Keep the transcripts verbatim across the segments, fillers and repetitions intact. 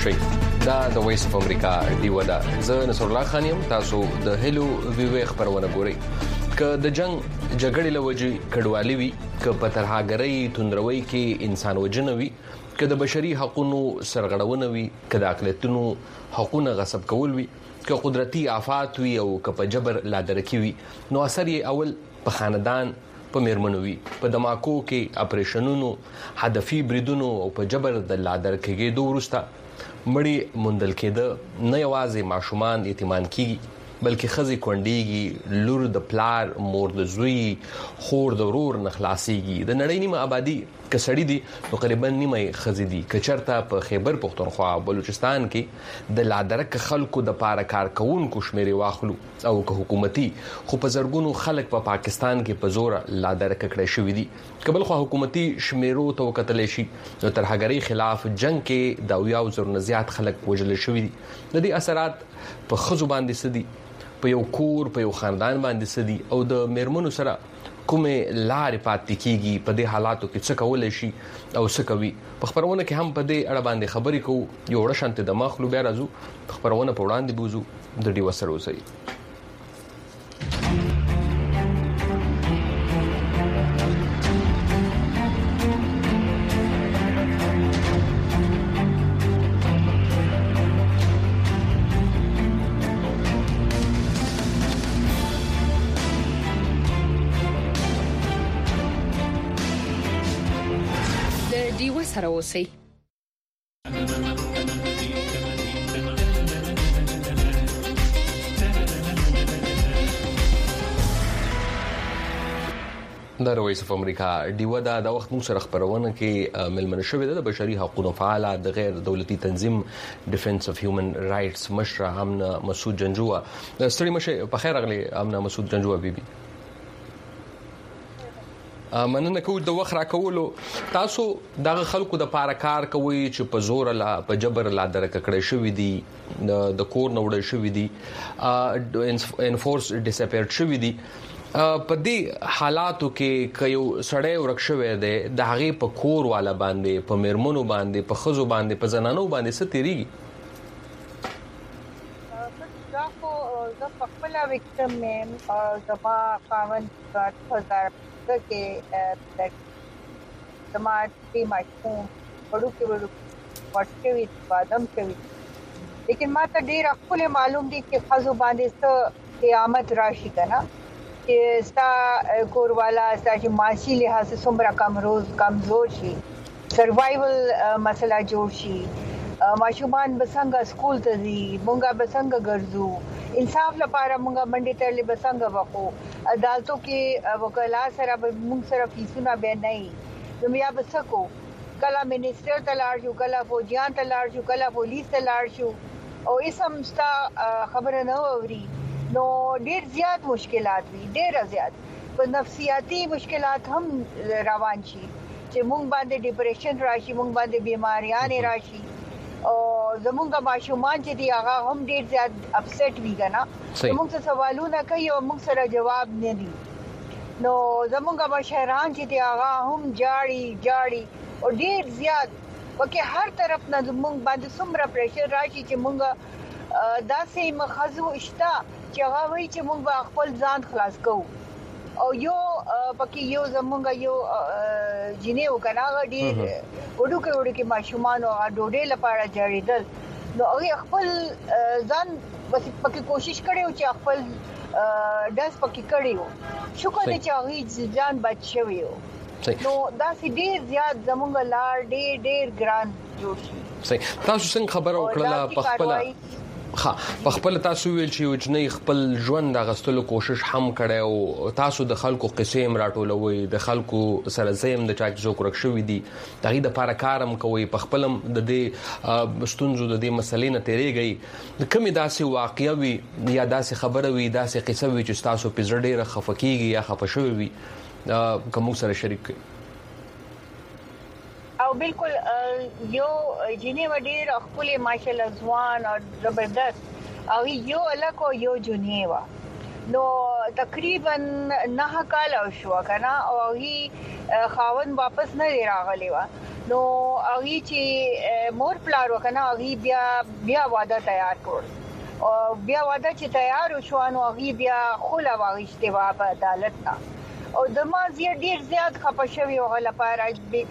شئ. دا د وایس اف امریکا ډیو ده. زه نصر الله خان یم. تاسو د هلو ویو خبرونه ګورئ. که د جنگ جګړې لوجي کډوالي وي، که په ترهاګرۍ توندروي کې انسان وجنه وي، که د بشري حقوقو سرغړونه وي، که د اقلیتونو حقوقونه غصب کول وي، که قدرتي آفات وي او که په جبر لادرکی وي، نو اثر یې اول په خاندان په میرمنو وي. په دماکو کې اپریشنونو، هدفي بریدونو او په جبر د لادرکېږي دوه وروسته مړی موندل کېده. نه یوازې ماشومان یتیمان کیږي، بلکې خزي کونډيږي، لور د پلار، مور د زوی، خور د ورور نه خلاصيږي. د نړۍ نیمه آبادی کسړی دي نو تقریبا نیمه خزي دي. کچرته په خیبر پختونخوا او بلوچستان کې د لادرک خلکو د پاره کار کوونکو شمیرې واخلو او که حکومتي خو په زرګونو خلک په پا پاکستان کې په زور لادرک کړی شوی دي. کبل خو حکومتي شمیرو تو کتل شي نو ترهګری خلاف جنگ کې د یو زر نه زیات خلک وژل شوی دي. د دې اثرات په خزو باندې سدي، په یو کور په یو خاندان باندې سدي او د میرمنو سره کومه لارې پاتې کیږي. په دې حالاتو کې څه کول شي او څه کوي. په خبرونه کې هم په دې اړه باندې خبرې کوو. یو ورشنت د مخلو بیا راځو خبرونه په وړاندې بوزو د ډیو سره اوسئ. سره اوسئ. د وایس اف امریکا ډیو دا د وخت موږ سره خبرونه کې ملمنه شوې ده د بشري حقوقو فعال د غیر دولتي تنظیم ډیفنس اف هیومن رائټس مشر امنا مسعود جنجوه. ستړي مشه په خیر اغلی امنا مسعود جنجوه بیبي. مننه کوم د وخت راکولو. تاسو دغه خلکو د پاره کار کوي چې په زور لا په جبر لا درک کړی شوی دي، د کور نه وړل شوی دي، انفورس ډیسپیرډ شوی دي. په دې حالاتو کې کيو سړی ورک شوی دی د هغه په کور والا باندې، په میرمنو باندې، په خزو باندې، په زنانو باندې ستېریږي. دا خو د خپل وکټم مې زما قانون هزار کې سماعتي ماشوم وړو کې وړو ورته وي بادم کوي. لیکن ما ته ډیر خپل معلوم دي چې خزو باندې څه قیامت راشي کنه، چې ستا کور والا ستا چې معاشي لحاظ څومره کم روز کمزور شي، سروایول مسله جوړ شي، ماشومان بسنګ سکول ته ځي، مونږه بسنګ ګرځو، انصاف لپاره مونږه منډي ته بسنګ وکړو، عدالتو کې وکلا سره موږ سره فیسونه به نه نو بیا بسکو کله منیسټر ته لاړ شو، کله فوجیان ته لاړ شو، کله پولیس ته لاړ شو او اسم ستا خبره نه اوري نو ډیر زیات مشکلات وي، ډیر زیات په نفسیاتي مشکلات هم روان شي چې موږ باندې ډیپریشن راشي، موږ باندې بیماریاں راشي او زمونږه ماشومان چې دی هغه هم ډیر زیات اپسیټ وی کنه. زمونږ څه سوالونه کوي او موږ سره جواب نه دي. نو زمونږه مشران چې دی هغه هم جاړي جاړي او ډیر زیات وکه هر طرف نه زمونږ باندې څومره پریشر راشي چې موږ داسې مخزو اشتا چې هغه وایي چې موږ خپل ځان خلاص کوو او یو پکې یو زمونږ یو جنې وکناغه ډیر وډو کې وډو کې ماشومان او ډوډۍ لپاره جوړیدل نو هغه خپل ځان بس پکې کوشش کړي چې خپل داس پکې کړي شکر دې چې هغه ځان بچ شوی نو دا سي ډیر زیات زمونږ لار ډیر ډیر ګران جوړ شي. صحیح. تاسو څنګه خبر او کړه په خپل ها په خپل تاسو ویل چې وجنې خپل ژوند د غستلو کوشش هم کړي او تاسو د خلکو قصې هم راټولوي، د خلکو سره زیم د چاک جو کرک شوې دي، دغه د پاره کارم کوي، په خپلم د دې ستونزو د دې مسلې نه تیریږي. کومې داسې واقعي وي یا داسې خبره وي، داسې قصه وي چې تاسو په زړه ډیره خفقېږي یا خفشوي وي کوم سره شریک کړئ؟ او بالکل یو جنې وډیر خپل ماشاءالله ځوان او زبردست او یو الکو یو جنې وا نو تقریبا نه کال شو کنه او هی خاون واپس نه راغلی و نو هغه چې مور پلار وکنه هغه بیا بیا واده تیار کړ او بیا واده چې تیار شو نو هغه بیا خوله واغشته و په عدالت ته او د ما زیات ډیر زیات خپه شوی او لپاره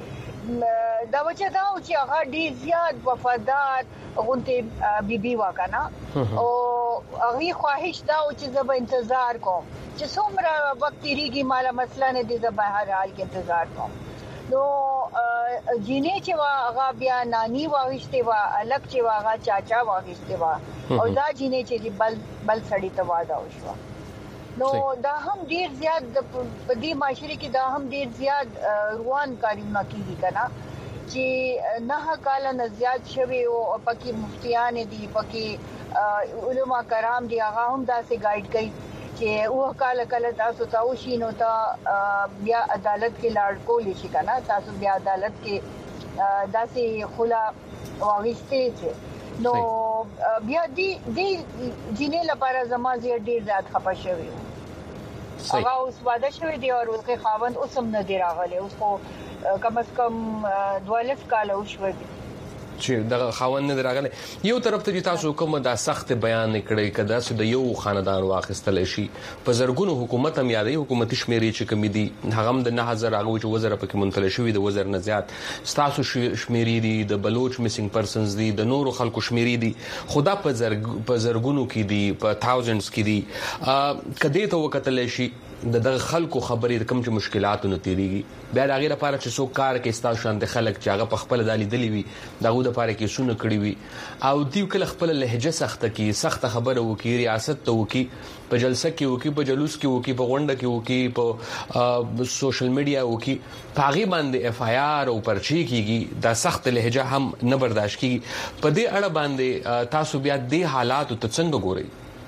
دا وجه دا چې هغه ډیر زیات وفادار غونته بیبي وکنه او هغه خواهش دا چې زه به انتظار کوم چې څومره وخت تیریږي مالا مسله نه دي زه به هر حال کې انتظار کوم نو جینې چې هغه بیا نانی واغشته و الګ چې هغه چاچا واغشته و او دا جینې چې بل بل سړی ته واده وشو نو دا هم ډیر زیات د دې معاشري کې دا هم ډیر زیات روان کارونه کیږي کنه چې نه کال نه زیات شوی او پکې مفتیان دي پکې علما کرام دي هغه هم دا سه گایډ کوي چې او کال کله تاسو تاسو شینو ته بیا عدالت کې لاړ کولې شي کنه تاسو بیا عدالت کې داسې خلا واغسته چې نو بیا دی دی جنې لپاره زما زیات ډیر زیات خپه شوی هغه اوس واده شوی دی او اوسه خاوند اوس هم نه دی راغلی اوس خو کم از کم دوالس کال وشوي چې د خاوند نه راغلی یو طرف ته تاسو کوم دا سخت بیان کړی کدا چې د یو خاندان واخیستل شي په زرګونو حکومت هم یادې حکومتي شمیرې چې کمی دي هغه هم د نه هزار هغه چې وزر پکې منتل شوی د وزر نه زیات تاسو شمیرې دي د بلوچ میسنګ پرسنز دي د نورو خلکو شمیرې دي خدا په زرګ په زرګونو کې دي په تاوزندز کې دي کدی ته وکټل شي د دغه خلکو خبرې کوم چې مشکلاتو نه تیریږي بیا هغه لپاره چې څوک کار کوي ستاسو شان د خلک چې هغه په خپل دالي دلی وي دغه د لپاره کې سونه کړی وي او دیو کله خپل لهجه سخته کې سخته خبره وکي ریاست ته وکي په جلسه کې وکي په جلوس کې وکي په غونډه کې وکي په سوشل میډیا وکي پاغي باندې اف آی آر او پرچی کیږي دا سخت لهجه هم نه برداشت کیږي په دې اړه باندې تاسو بیا د حالات ته څنګه ګورئ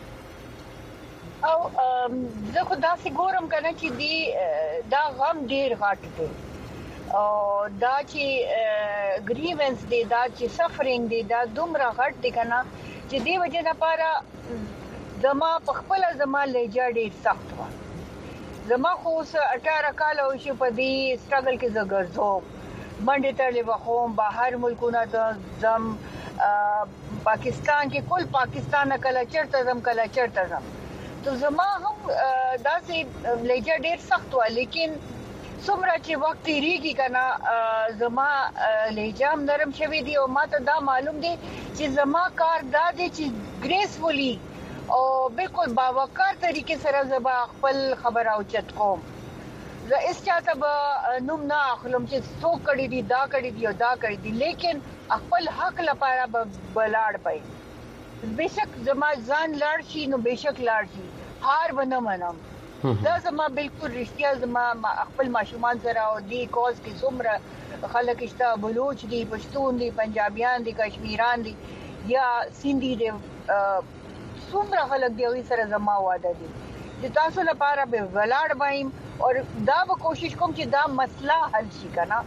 او زه خو داسې ګورم کنه چې دی دا غم ډیر غټ دی او دا چې گریونس دی دا چې سفرینګ دی دا دومره غټ دی کنه چې دی وجه لپاره زما په خپل زما لهجه ډیر سخت و زما خو اټھارہ کال او شي په دې سټرګل کې زګرځو منډه ترلې وخوم بهر ملکونه ته زم پاکستان کې کول پاکستان کله چرته زم کله چرته زم تو زما هم داسې لهجه ډیر سخت و لیکن څومره چې وخت تیریږي کنه زما لهجه هم نرم شوی دی او ماته دا معلوم دی چې زما کار دا دی چې ګریسفولي او بالکل باوقار طریقې سره زما خپل خبره اوچت کوم زه اس چاته به نوم نه اخلم چې څوک کړي دي دا کړي دي او دا کړي دي لیکن خپل حق لپاره به بلاړ پي بشک زما ځان لاړ شي نو بشک لاړ شي هار بنه منم دا زما بالکل رښتیا زما خپل ماشومان سره او دی کوز کې څومره خلک شته بلوچ دي پښتون دي پنجابیان دي کشمیران دي یا سیندي دي څومره خلک دی سره زما واده دي چې تاسو لپاره به ولاړ وایم او دا به کوشش کوم چې دا مسله حل شي کنه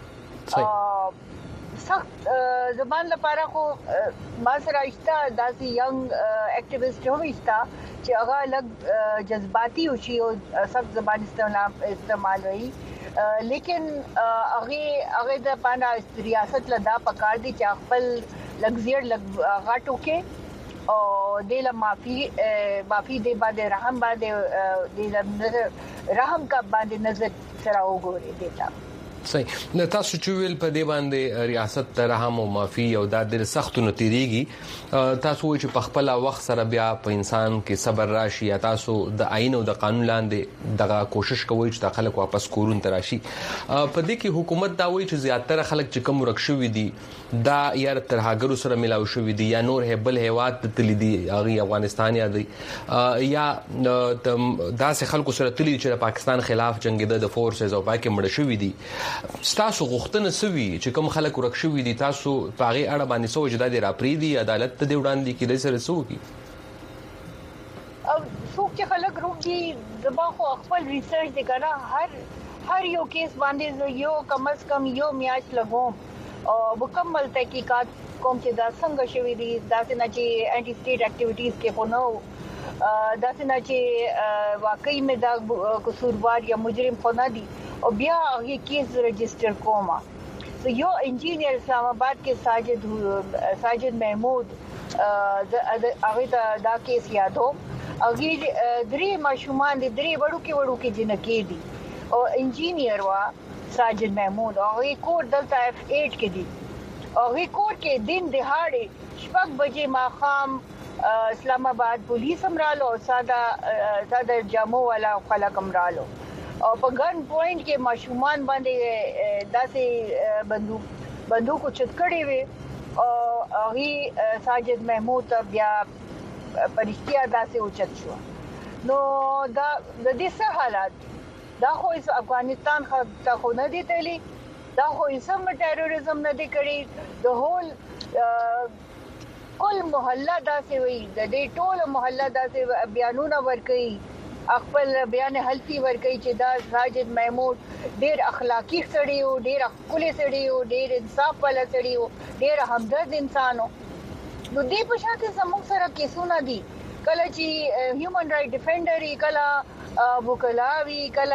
سخت زبان لپاره خو ما سره اشتا داسې ینګ اکټیویسټ هم اشتا چې هغه لګ جذباتي او شي او سخت زبان استعمال وي لیکن هغه هغه د پانا ریاست لدا پکار دي چې خپل لګزیر لګ غاټو کې او د معافي معافي د باندې رحم باندې د رحم کا باندې نظر سره وګوري دیتا صحیح نو تاسو چې ویل په دې باندې ریاست ته رحم او معافي او د ډېر سخت نتیریږي تاسو چې په خپل وخت سره بیا په انسان کې صبر راشي یا تاسو د آئین او د قانون لاندې دغه کوشش کوي چې د خلک واپس کورون تراشي په دې کې حکومت دا وایي چې زیاتره خلک چې کم ورکشوي دي دا یا تر هاګرو سره ملاو شوی دي یا نور هبل هواد تللی دي هغه افغانستان یا دي یا داسې خلکو سره تللی چې د پاکستان خلاف جنگیده د فورسز او پاکه مړ شوی دي تاسو غوښتنه سوي چې کوم خلک ورکشوي دي تاسو پاغي اړه باندې سوچ دا دی راپری دي عدالت ته دی وړاندې کې د سره سوي او څوک چې خلک روږي زما خو خپل ریسرچ دی کنه هر هر یو کیس باندې یو کم از کم یو میاش لګوم او مکمل تحقیقات کوم چې دا څنګه شوی دي دا څنګه چې انټي سټیټ اکټیویټیز کې خو نو داسې نه چې واقعي مې دا قصوروار یا مجرم خو نه دي او بیا هغه کیس رجسٹر کوما یو انجینیر اسلام آباد کې ساجد ساجد محمود هغه دا کیس یادو هغه درې ماشومان دي درې وړو کې وړو کې جنکې دي او انجینیر وا ساجد محمود هغه کور دلته اف ایٹ کې دي هغه کور کې دین دهاړي شپږ بجې ماخام اسلام آباد پولیس امرالو او ساده ساده جامو والا خلک امرالو او په ګن پوینټ کې ماشومان باندې داسې بندوق بندوق چت کړي وي او هغه ساجد محمود بیا پرشتیا داسې اوچت شو نو دا د دې څه حالات دا خو افغانستان خو خو نه دی تللی دا خو سم ټیرریزم نه دی کړی د هول کل محله داسې وي د دې ټول محله داسې بیانونه ورکړي خپل بیان حلفي ورکړي چې دا ساجد محمود ډېر اخلاقی سړی او ډېر خپل سړی او ډېر انصاف والا سړی او ډېر همدرد انسان نو دې په شاته زموږ سره کیسونه دي کله چې هیومن رائټ ډیفینډر کله وکلاوی کله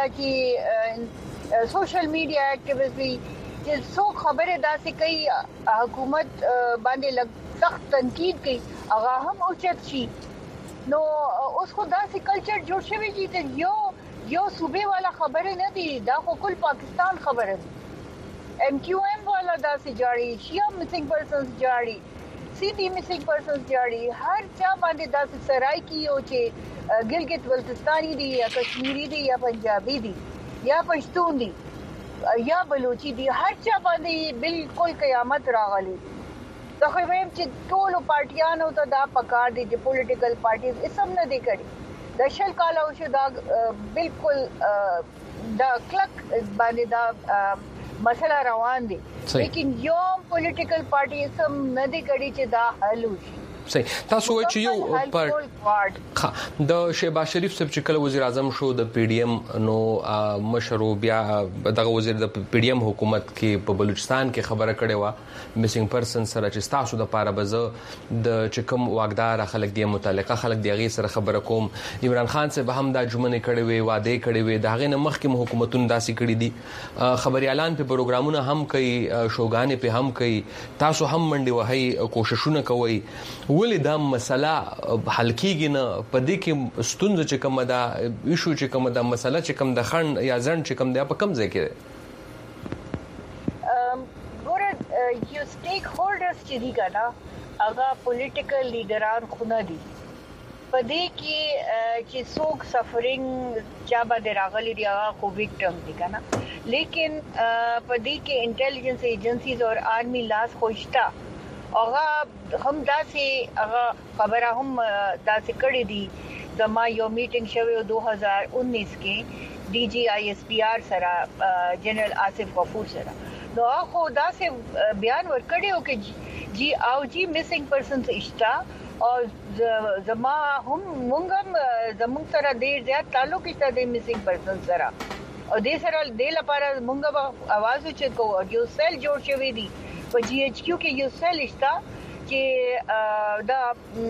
چې سوشل میډیا اکټیویسټ وی چې څو خبره داسې کوي حکومت باندې لګ سخت تنقید کوي هغه هم اوچت شي نو اوس خو داسې کلچر جوړ شوی چې یو یو صوبې والا خبره نه دي دا خو کل پاکستان خبره دي ایم کیو ایم والا داسې جاړي شیا مسنګ پرسنز جاړي سی ڈی مسنگ پرسنز جاړي هر چا باندې داسې سرای کیو چې ګلګت بلتستانی دي یا کشمیری دي یا پنجابي دي یا پښتون دي یا بلوچي دي هر چا باندې بالکل قیامت راغلي دا خو ویم چې ټول پارټیانو ته دا پکار دي چې پولیټیکل پارټیز اسم نه دي کړي د شل کال او شو دا بالکل دا کلک باندې دا مسله روان دي لیکن یو پولیټیکل پارټي سم نه دي کړي چې دا حل وشي صحیح تاسو وایئ چې یو پر د شهباز شریف صاحب چې کله وزیر اعظم شو د پی ډی ایم نو مشرو بیا دغه وزیر د پی ډی ایم حکومت کې په بلوچستان کې خبره کړې و میسنګ پرسن سره چې تاسو د پاره بزه د چکم واګدار خلک دی متعلقه خلک دی غي سره خبره کوم عمران خان صاحب هم دا جمله کړې وي واده کړې وي داغه نه مخکې حکومتونو داسې کړې دي خبري اعلان په پروګرامونه هم کوي شوګانې په هم کوي تاسو هم منډي وهي کوششونه کوي ولې دا مسله حل کیږي نه پدې کې ستونزه چې کومه ده ایشو چې کومه ده مسله چې کوم د خند یا ځن چې کوم ده په کم ځای کې ام ګوره یو سټیک هولډرز چې دي کنه هغه پولیټیکل لیډران خو نه دي پدې کې چې څوک سفرینګ چا باندې راغلي دي هغه خو وکټم دي کنه لیکن پدې کې انټيليجنس ایجنسیز او آرمي لاس خوشتا هغه هم داسې هغه خبره هم داسې کړې دي زما یو میټینګ شوی دو هزار انیس کې ډي جی آی ایس پی آر سره جنرال آصف غفور سره نو هغه داسې بیان ورکړی او کې جی او جی میسنګ پرسنز اشتا او زما هم مونږ زموږ سره ډېر زیات تعلق شته د میسنګ پرسنز سره او دې سره د لپاره مونږ आवाज وچکو یو سیل جوړ شوی دی په جی ایچ کیو کې یو سیل شته چې دا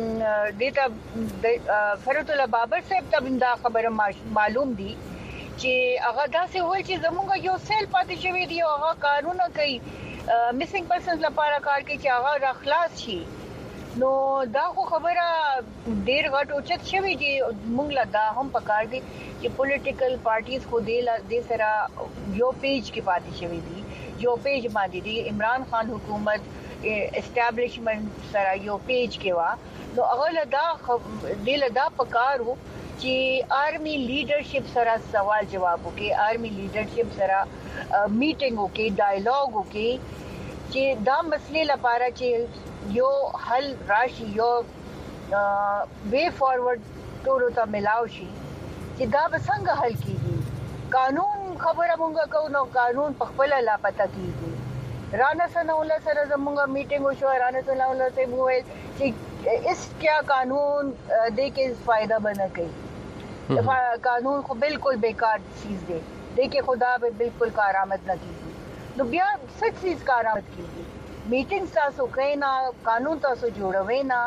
ډیټا فرات الله بابر صاحب ته دا خبره معلوم دي چې هغه داسې وایي چې زموږ یو سیل پاتې شوی دی او هغه کارونه کوي میسنګ پرسنز لپاره کار کوي چې هغه راخلاص شي نو دا خو خبره ډیر غټ اوچت شوی چې موږ لا دا هم پکار دي چې پولیټیکل پارټیز خو دې سره یو پیج کې پاتې شوی دي یو پیج باندې دی عمران خان حکومت اسټابلیشمنت سره یو پیج کې وا نو هغه لدا د لدا پکارو چې آرمي لیډرشپ سره سوال جواب وکي آرمي لیډرشپ سره میټینګ وکي ډایلاګ وکي چې دا مسلې لپاره چې یو حل راشي یو وے فارورډ ټولو ته ملاوي شي چې دا به څنګه حل کیږي قانون خبره مونږه کو نو قانون په خپل لا پته کیږي رانا سنوله سره زمونږه میټینګ وشو رانا سنوله سے وویل چې اس کیا قانون دې کې فائدہ بنه کوي قانون خو بالکل بیکار چیز دی دې کې خدا به بالکل کارآمد نه کیږي نو بیا سچ چیز کارآمد کیږي میټینګ تاسو کینا قانون تاسو جوړوي نه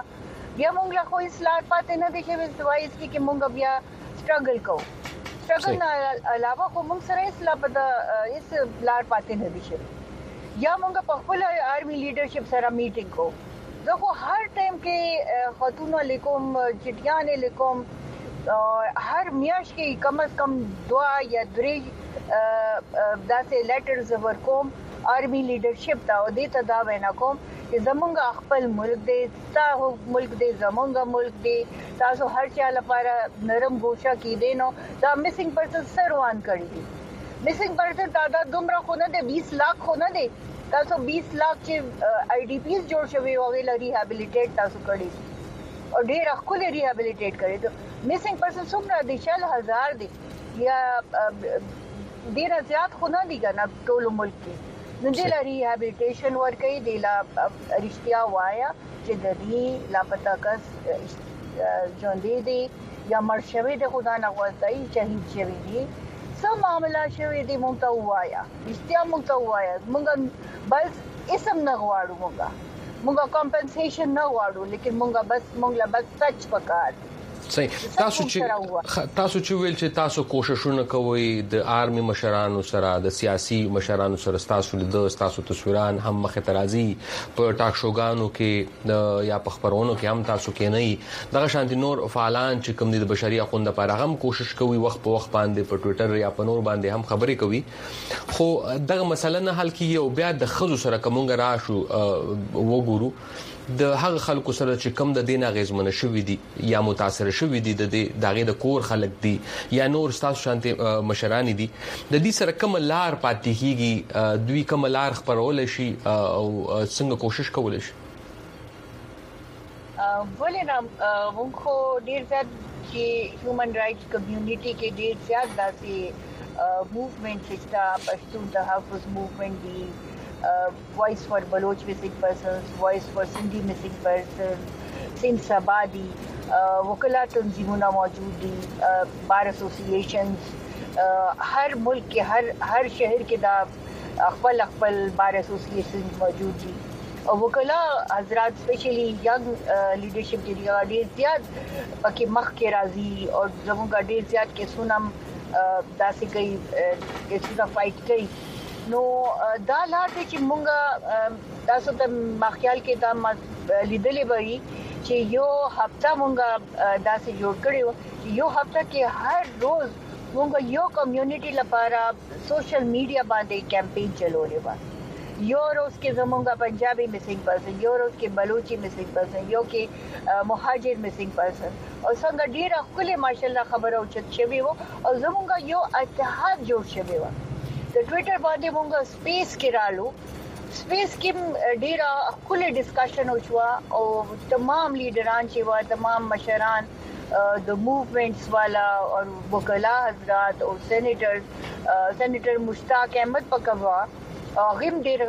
بیا مونږ له خو اصلاحات پاتې نه دي چې سوای اس کې مونږ بیا سټرګل کوو سټرګل نه علاوه خو مونږ سره اصلاح په اس لار پاتې نه دي چې یا مونږ په خپل آرمي لیډرشپ سره میټینګ کوو زه خو هر ټایم کې خاتون لیکوم چټیان لیکوم هر میاش کې کم از کم دوا یا درې داسې لیټرز ورکوم آرمي لیډرشپ ته او دې ته دا وینا کوم چې زمونږ خپل ملک دی تاسو ملک دی زمونږ ملک دی تاسو هر چا لپاره نرم ګوښه کې دی نو دا میسنګ پرسن سروان کړی دي میسنګ پرسن دا دومره خو نه دی بیس لاکھ خو نه دی تاسو بیس لاکھ چې آی ډی پیز جوړ شوی او ویل ریهابیلیټیټ تاسو کړی او ډیر خپل ریهابیلیټیټ کړی ته میسنګ پرسن څومره دي شل هزار دي یا ډیر زیات خو نه دي کنه ټول ملک کې نو د ریهابیلیټیشن ورکې د لا رښتیا وایا چې د دې لاپتا کس ژوندې دي یا مړ شوی د خدا نه غوښتای شهید شوی دي سم معاملہ شوی دی مونږ ته وایا رښتیا مونږ ته وایا مونږ بس اسم نه غواړو مونږ مونږ کمپنسیشن نه غواړو لیکن مونږ بس مونږ لا بس سچ پکار صحیح تاسو چې تاسو چې ویل چې تاسو کوششونه کوئ د آرمي مشرانو سره د سیاسي مشرانو سره تاسو د تاسو تصویران هم مخه ترازی په ټاک شوګانو کې یا په خبرونو کې هم تاسو کې نه دغه شانتي نور فعالان چې کوم د بشري حقوقو لپاره هم کوشش کوي وخت په وخت باندې په ټوئیټر یا په نور باندې هم خبرې کوي خو دغه مسله نه حل کیږي او بیا د خزو سره کومګ راشو وګورو د هغه خلکو سره چې کم د دینه غیزمنه شوې دي یا متاثر شوې دي د دغه د کور خلک دي یا نور تاسو شانتي مشران دي د دې سره کوم لار پاتې کیږي دوی کوم لار خبرول شي او څنګه کوشش کول شي ولې نه موږ خو ډیر زیات چې هیومن رائټس کمیونټي کې ډیر زیات داسې موومېنټ چې پښتون تحفظ موومېنټ دي وائس فار بلوچ مسنگ پرسنز وائس فار سندھی مسنگ پرسنز سندھ سبادی وکلا تنظیمونه موجود دي بار ایسوسییشنز هر ملک کې هر هر شهر کې دا خپل خپل بار ایسوسییشنز موجود دي او وکلا حضرات سپیشلی ینګ لیډرشپ دی ډیر زیات پکې مخ کې راځي او زموږ ډیر زیات کې سونم داسې کوي چې څنګه فایټ کوي نو دا لار چې مونږه تاسو ته مخکال کې دا لیدلې وي چې یو هفته مونږه داسې جوړ کړو یو هفته کې هر روز مونږه یو کمیونټي لپاره سوشل میډیا باندې کمپین چلولې و یو روز کې زمونږه پنجابي مسنګ پرسن یو روز کې بلوچي مسنګ پرسن یو کې مهاجر مسنګ پرسن او څنګه ډیره خپل ماشاءالله خبره او چت شوی وو او زمونږه یو اتحاد جوړ شوی و د ټوئیټر باندې مونږ سپیس کې رالو سپیس کې ډیره خپل ډسکشن وشو او تمام لیډران چې وا تمام مشران د موومېنټس والا او وکلا حضرات او سېنیټر سېنیټر مشتاق احمد پکوا غیم ډیر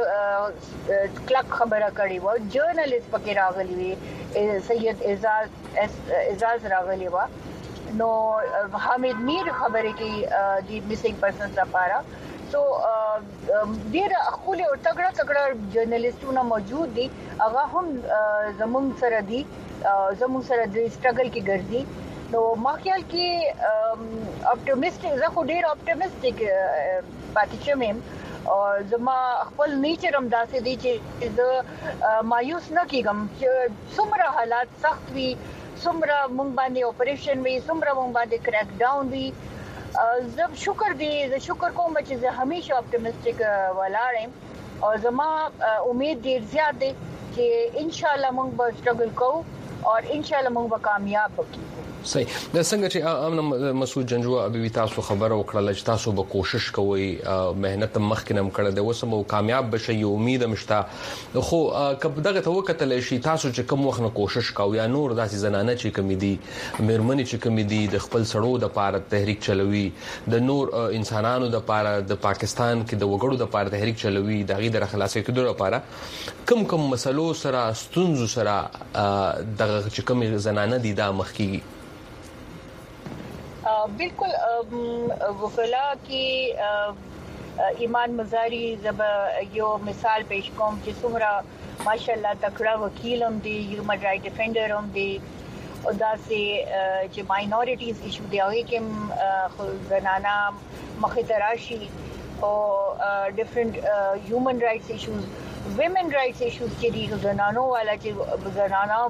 کلک خبره کړې و جرنالست پکې راغلی وي سید اعزاز اعزاز راغلی و نو حامد میر خبره کې د میسنګ پرسنز لپاره سو ډیر خپل او تګړه تګړه جرنالستونه موجود دي هغه هم زموږ سره دي زموږ سره د سټرګل کې ګرځي نو ما خیال کې اپټیمستیک زه خو ډیر اپټیمستیک پاتې شوم او زما خپل نیچر هم داسې دي چې زه مایوس نه کیږم چې څومره حالات سخت وي څومره مونږ باندې اپریشن وي څومره مونږ باندې کریک ډاون وي زه شکر دی زه شکر کوم چې زه همیشه اپټیمستیک ولاړم او زما امید ډیر زیات دی چې ان شاء الله مونږ به سټرګل کوو او ان شاء الله مونږ به کامیاب وکړو صحیح د څنګه چې امن مسعود جنجوه ابي تاسو خبر او کړل چې تاسو به کوشش کوئ مهنت مخکینم کړل د وسمو کامیاب بشي امید مشته خو کله دغه توکتل شي تاسو چې کوم وخت نه کوشش کوي یا نور داسې زنانه چې کمی دي مېرمنې چې کمی دي د خپل سړو د پاره تحریک چلوي د نور انسانانو د پاره د پاکستان کې د وګړو د پاره تحریک چلوي د غي د خلاصې کېدو لپاره کم کم مسلو سره ستونزو سره دغه چې کوم زنانه دي دا مخکي بالکل وکلا کی ایمان مزاری زب یو مثال پیش کوم چې څومره ماشاءالله تکړه وکیل هم دی هیومن رائټ ډیفندر هم دی او دا سه چې ماینورټیز ایشو دی هغه کې زنانا مخې ته راشي او ډیفرنٹ هیومن رائټس ایشوز ویمن رائټس ایشوز چې دي زنانو والا چې زنانو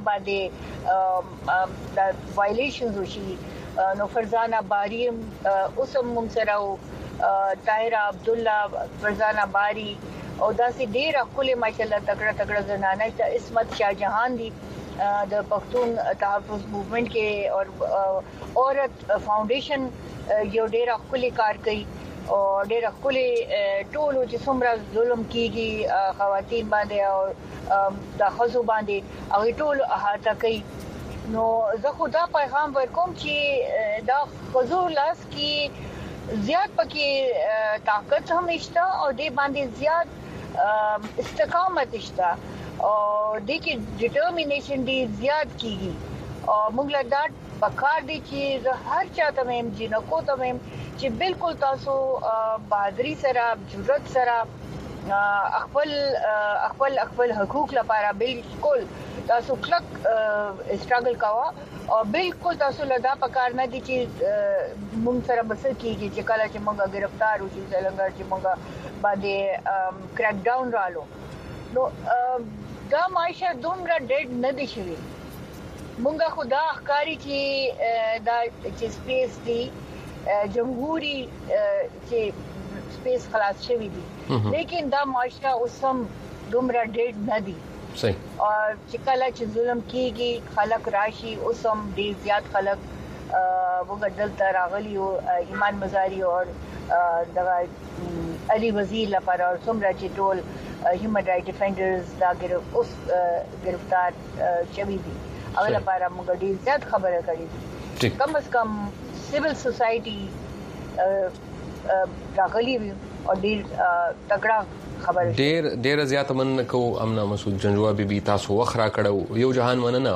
باندې د وایلیشنز وشي نو فرزانه باری اوسم ممسراو طاهره عبد الله فرزانه باری او دا سه ډیره کله ماشاءالله تکړه تکړه زنانه چې اسمت شاه جهان دي د پښتون تحفظ موومېنټ کې او عورت فاونډیشن یو ډیره کلی کار کوي او ډیره کلی ټولو چې څومره ظلم کیږي خواتین باندې او د خزو باندې هغه ټول احاطه کوي نو زه خدا پیغام ورکوم چې دا خزو لاس کې زیات پکې طاقت هم نشته او دې باندې زیات استقامت نشته او د کې ډیټرمینیشن دی زیات کیږي او موږ له دا پکار دي چې هر چاته مم جنکو ته مم چې بالکل تاسو بہادری سره جرأت سره خپل خپل خپل حقوق لپاره بالکل تاسو کلک سټرګل کاوه او بالکل تاسو له دا پکار نه دي چې موږ سره بس کیږي چې کله چې موږ گرفتار وشو څنګه چې موږ باندې کریک ډاون رالو نو دا معاشره دومره ډېډ نه دي شوی مونږه خدا ښکاری چې دا چې سپیس دی جمهوریت چې سپیس خلاص شوی دی لیکن دا معاشره اوسم دومره ډېډ نه دي صحیح او چې کله چې ظلم کیږي خلک راشي اوسم ډېر زیات خلک وګدل تر راغلی او ایمان مزاری او دغه علي وزیر لپاره څومره چې ټول هیومن رائټ ډیفندرز دا اوس گرفتار شوی دي او لپاره موږ ډیر زیات خبره کړې دي کم از کم سیویل سوسایټي راغلی او ډیر تکړه خبره ډیر ډیر زیات من کو امنا مسعود جنجوا بي بي تاسو وخرا کړو یو جهان مننه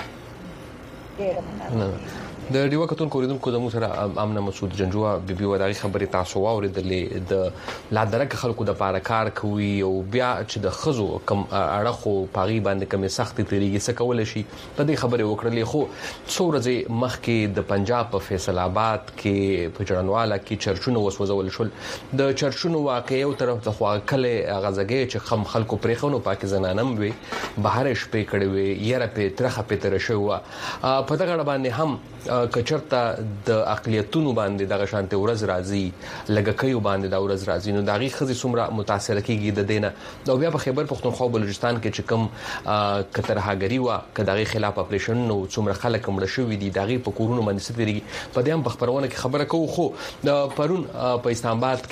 ډیر مننه د ډیوا کتون کوریدونکو د مو سره امنا مسعود جنجوا بي بي وداغي خبره تاسو واوریدلې د لا درک خلکو د پاره کار کوي او بیا چې د خزو کم اړخو پاغي باندې کمې سخت طریقې څخه کول شي په دې خبره وکړلې خو څورځه مخکې د پنجاب په فیصل آباد کې په جړنواله کې چرچونو وسوځول شول د چرچونو واقع یو طرف ته خو کله غزګې چې خم خلکو پرېخونو پاک زنانم وي بهر شپې کړي وي یره په ترخه په تر شو په دغه باندې هم کچرتا د اقلیتونو باندې دغه شانته ورځ راځي لګکیو باندې د ورځ راځي نو دغه خزي څومره متاثر کیږي د دینه نو بیا په خیبر پختونخوا بلوچستان کې چې کوم کترهاګری وا کداغي خلاف اپریشن نو څومره خلک مړ شوې دي دغه په کورونو باندې ستري په دې هم په خبرونه کې خبره کوو خو د پرون په اسلام آباد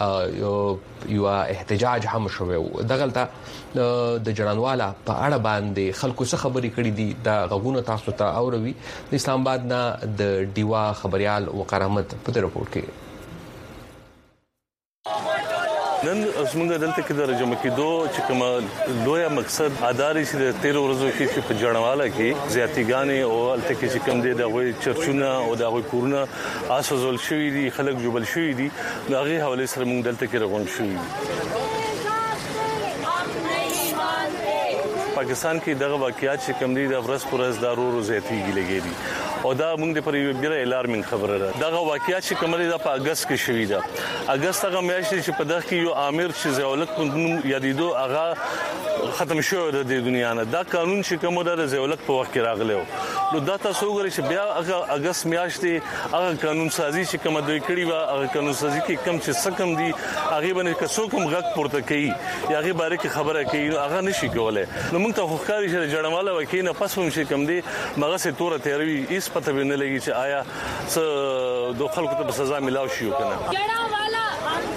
کې یو احتجاج هم شوی دغلطه د جړانواله په اړه باندې خلکو څه خبرې کړې دي د غوونه تاسو ته اوروي د اسلام آباد نه د ډیوا خبريال وقار احمد په رپورت کې نن اسمنګ دلته کې د رجم کې دوه چې کوم لویا مقصد اداري چې د تیر ورځو کې په جړنواله کې زیاتیګانې او الته کې چې کوم دي د غوي چرچونه او د غوي کورونه اسوزول شوې دي خلک جوبل شوې دي دغه حواله سره موږ دلته کې رغون شوې پاکستان کې دغه واقعیت چې کوم دي د ورځ پر ورځ دارو زیاتیږي لګېږي او دا موږ د پر یو بیره الارمینګ خبره ده دغه واقعیت چې کوم دي د اگست کې شوې ده اگست هغه میاشت چې په دغه کې یو امیر چې زولت په یادیدو هغه ختم شو د دنیا نه دا قانون چې کوم د زولت په وخت کې راغلی نو دا تاسو وګورئ چې بیا هغه اگست میاشت هغه قانون سازي چې کوم دوی کړی و هغه قانون سازي کې کم چې سکم دي هغه باندې کڅو کوم غږ پورته کوي یا هغه باره کې خبره کوي هغه نشي کولای نو موږ ته خوخاري چې جړماله وکینه پس هم چې کم دي مغه سه تور تیروي هیڅ پته به نه لګي چې آیا څه د خلکو ته سزا ملاو شي کنه جړماله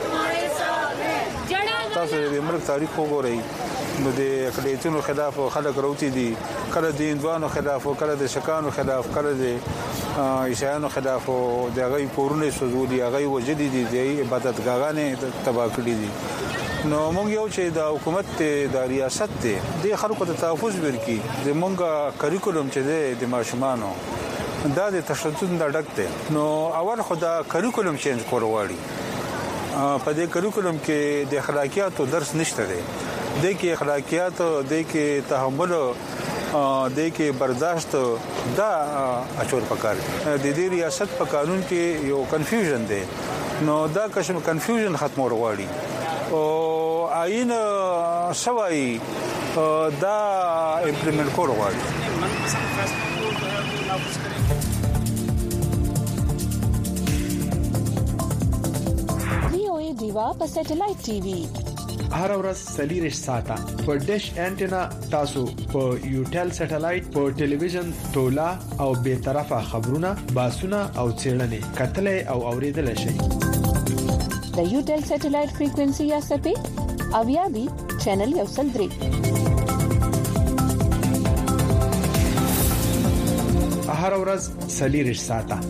تاسو د امریکا تاریخ وګورئ نو د اقلیتونو خلاف خلک راوتی دي کله د هندوانو خلاف کله د شکانو خلاف کله د عیسایانو خلاف د غي کورونه سوزولي غي وجدي دي د عبادتګاهانه تباہ کړی دي نو موږ یو چې د حکومت د ریاست ته د خلکو ته تحفظ ورکړي د موږ کریکولم چې د ماشومانو دا د تشدد نه ډک دی نو اول خدا کریکولم چینج کول غواړي په دې کریکولم کې د اخلاقیاتو درس نشته دی د کې اخلاقیات د کې تحمل د کې برداشت دا اچول پکار د دې ریاست په قانون کې یو کنفیوژن دی نو دا کشم کنفیوژن ختمول غواړي او آئین سوای دا امپلیمنٹ کول غواړي دیوا په سټلایټ ټي وي هر ورځ سلیریش ساته په ډیش انټینا تاسو په یوټل سټلایټ په ټلویزیون تولا او به طرفه خبرونه باسونه او چیرلنې کتلې او اوریدل شي د یوټل سټلایټ فریکوئنسي یا سپې او یا بي چینل یو سل درې هر ورځ سلیریش ساته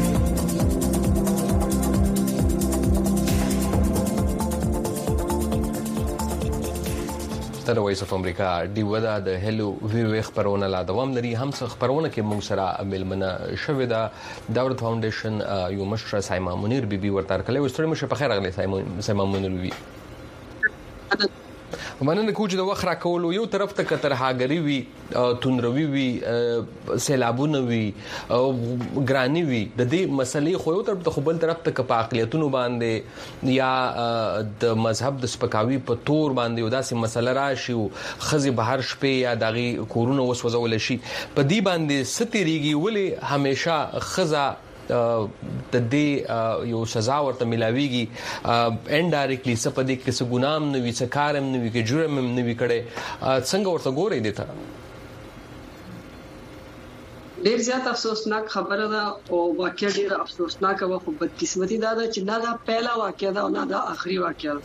د وایس اف امریکا دی ودا د هلو وی وی خبرونه لا دوام لري هم څه خبرونه کې موږ سره ملمنه شوې ده داوود فاونډیشن یو مشر سایما منیر بي بي ورته کله وستړي مشه په خیر غلي سایما منیر بي ومننه کوم چې د وخت راکولو یو طرف ته کتر هاګری وی تونروي وی سیلابونه وی ګرانی وی د دې مسلې خو یو طرف ته خپل طرف ته په اقلیتونو باندې یا د مذهب د سپکاوي په تور باندې وداسې مسله راشي خزي بهر شپې یا دغه کورونه وسوځول شي په دې باندې ستېریږي ولی همیشه خزا د دې یو سزا ورته ملاويږي انډایرکټلی سپدې کې څه ګنام نه وي څه کارم نه وي کې جرم نه وي کړي څنګه ورته ګوري دي ته ډیر زیات افسوسناک خبره ده او واقعا ډیر افسوسناک او خو بدقسمتي ده چې نه دا پہلا واقعا ده او نه دا آخري واقعا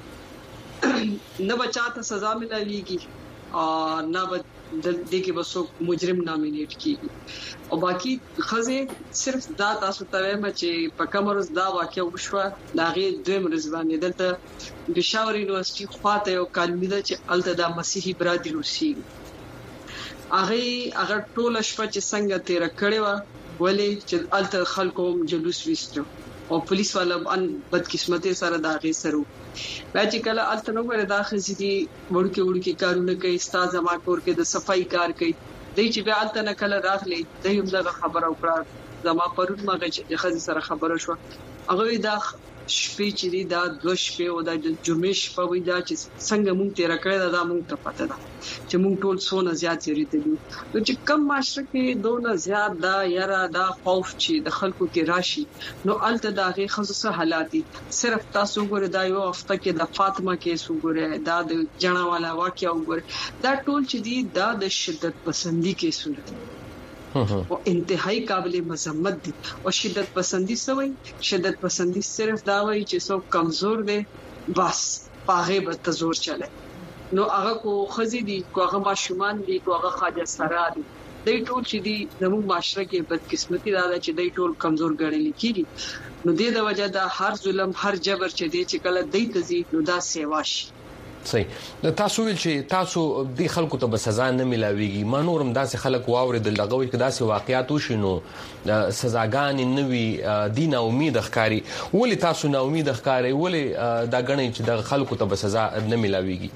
نه بچاته سزا ملاويږي او نه د دې کې بسو مجرم نامینیټ کیږي او باقي خزه صرف دا تاسو ته وایم چې په کمرز دا واقعیا وشوه دا غي دویم رضوان دلته د شاور یونیورسيټي خواته یو کالمی ده چې الته د مسیحي برادری روسي هغه هغه ټول شپه چې څنګه تیر کړي و ولې چې الته خلکو جلوس وستو او پولیس والا ان بدقسمتي سره دا غي سره باندې کله الته نو غره داخلي دي وړکي وړکي کارونه کوي استاد ما کور کې د صفائی کار کوي دای چې بیا الته نه کله راغلي د یو ځای خبر او کړه زما پرود ماغه چې خزي سره خبره شو هغه دا شپې چې دا دوه شپې او د جمعې شپه وي دا چې څنګه مونږ تیر کړی دا مونږ ته پته ده چې مونږ ټول سونه زیات یری ته دي نو چې کم معاشره کې دونه زیات دا یاره دا خوف چې د خلکو کې راشي نو الته دا غي خصوصه حالات دي صرف تاسو ګوره دا یو هفته کې د فاطمه کې سوګره دا د جنا والا واقعا وګوره دا ټول چې دي دا د شدت پسندي کې صورت او انتهایی قابل مذمت دي او شدت پسندي سوی شدت پسندي صرف دا وایي چې څوک کمزور دي بس پاغه به تزور چله نو هغه کو خزي دي کو هغه ماشومان دي کو هغه خاجه سره دي دای ټول چې دي زموږ معاشره کې بدقسمتي دا ده چې دای ټول کمزور ګڼل کیږي نو د دې وجہ دا هر ظلم هر جبر چې دي چې کله دای تزي نو دا سیواش صحیح تاسو ویل چې تاسو د خلکو ته به سزا نه ملاويږي ما نورم داسې خلک واوریدل دغه وي کدا سي واقعیات وشینو سزاګان نه وي دینه امید ښکاری ولی تاسو نه امید ښکاری ولی دا غنی چې د خلکو ته به سزا نه ملاويږي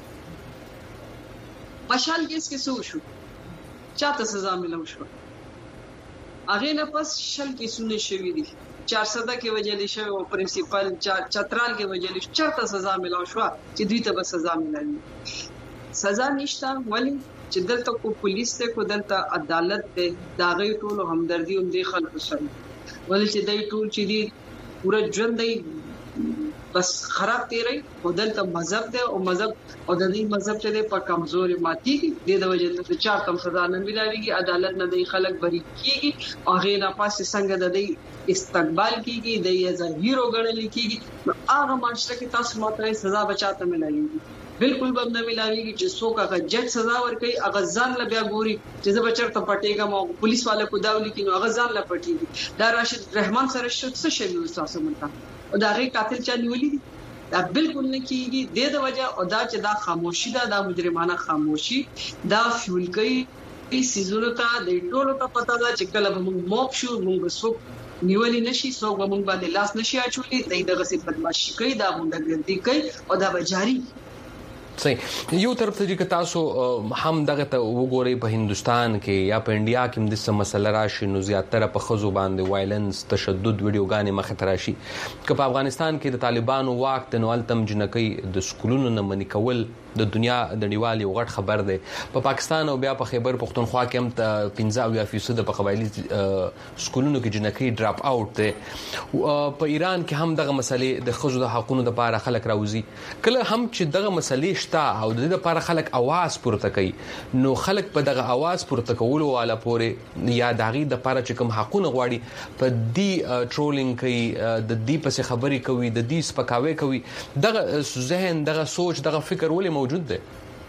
مشال کیس کې څه وشو چاته سزا ملو شو هغه نه پس شل کې سونه شوې دي چار سده کې وجلی شو او پرنسپل چترال کې وجلی چرته سزا ملو شو چې دوی ته به سزا ملوي سزا نشته ولی چې دلته کو پولیس ته کو دلته عدالت ته دا غي ټول همدردي هم دي خلکو سره ولی چې دای ټول چې دي پورا ژوند دی بس خراب تیری او دلته مذهب دی او مذهب او د دې مذهب چې په کمزوري ماتي دي د وجه ته چا کم سزا نه ملایږي عدالت نه دی خلک بری کیږي او غیر پاسه څنګه د دې استقبال کیږي د یې هیرو غړل کیږي هغه معاشره کې تاسو ماته سزا بچاته ملایږي بالکل به نه ملایږي چې څوک هغه جج سزا ورکړي هغه ځان لا بیا ګوري چې زه بچرته پټېګم او پولیس والا کو داولي کینو هغه ځان لا پټېږي دا راشد رحمان سره څه شی تاسو مونږ او دا غي قاتل چا نیولې دي دا بالکل نه کیږي د دې وجہ او دا چې دا خاموشي دا د مجرمانه خاموشي دا فیول کوي سيزونو ته د ټولو ته پتا ده چې کله موږ موب شو موږ وسو نیولې نشي څوک به موږ باندې لاس نشي اچولي دای دغه څه بدمعشي کوي دا موږ ګرځي کوي او دا به جاری صحیح. یو طرف ته چې تاسو هم دغه ته وګورئ په هندستان کې یا په انډیا کې د سم مسله راشي نو زیاتره په خزو باندې وایلنس تشدد ویډیوګانې مخ ته راشي که په افغانستان کې د طالبانو واک د نوالتم جنکۍ د سکولونو نه منې کول د دنیا د نړیوال یو غټ خبر دی. په پاکستان او بیا په خیبر پختونخوا کې هم پنځه اویا فیصد په قبایلی سکولونو کې جنکۍ ډراپ آوټ دی. په ایران کې هم دغه مسلې د خزو د حقوقو لپاره خلک راوځي. کله هم چې دغه مسلې او د دې لپاره خلک आवाज پورته کوي نو خلک په دغه आवाज پورته کولو والا پورې یا دغه د لپاره چې کوم حقونه غواړي په دې ټرولینګ کوي د دې پسې خبري کوي د دې سپکاوي کوي دغه ذهن دغه سوچ دغه فکر ولې موجود دی؟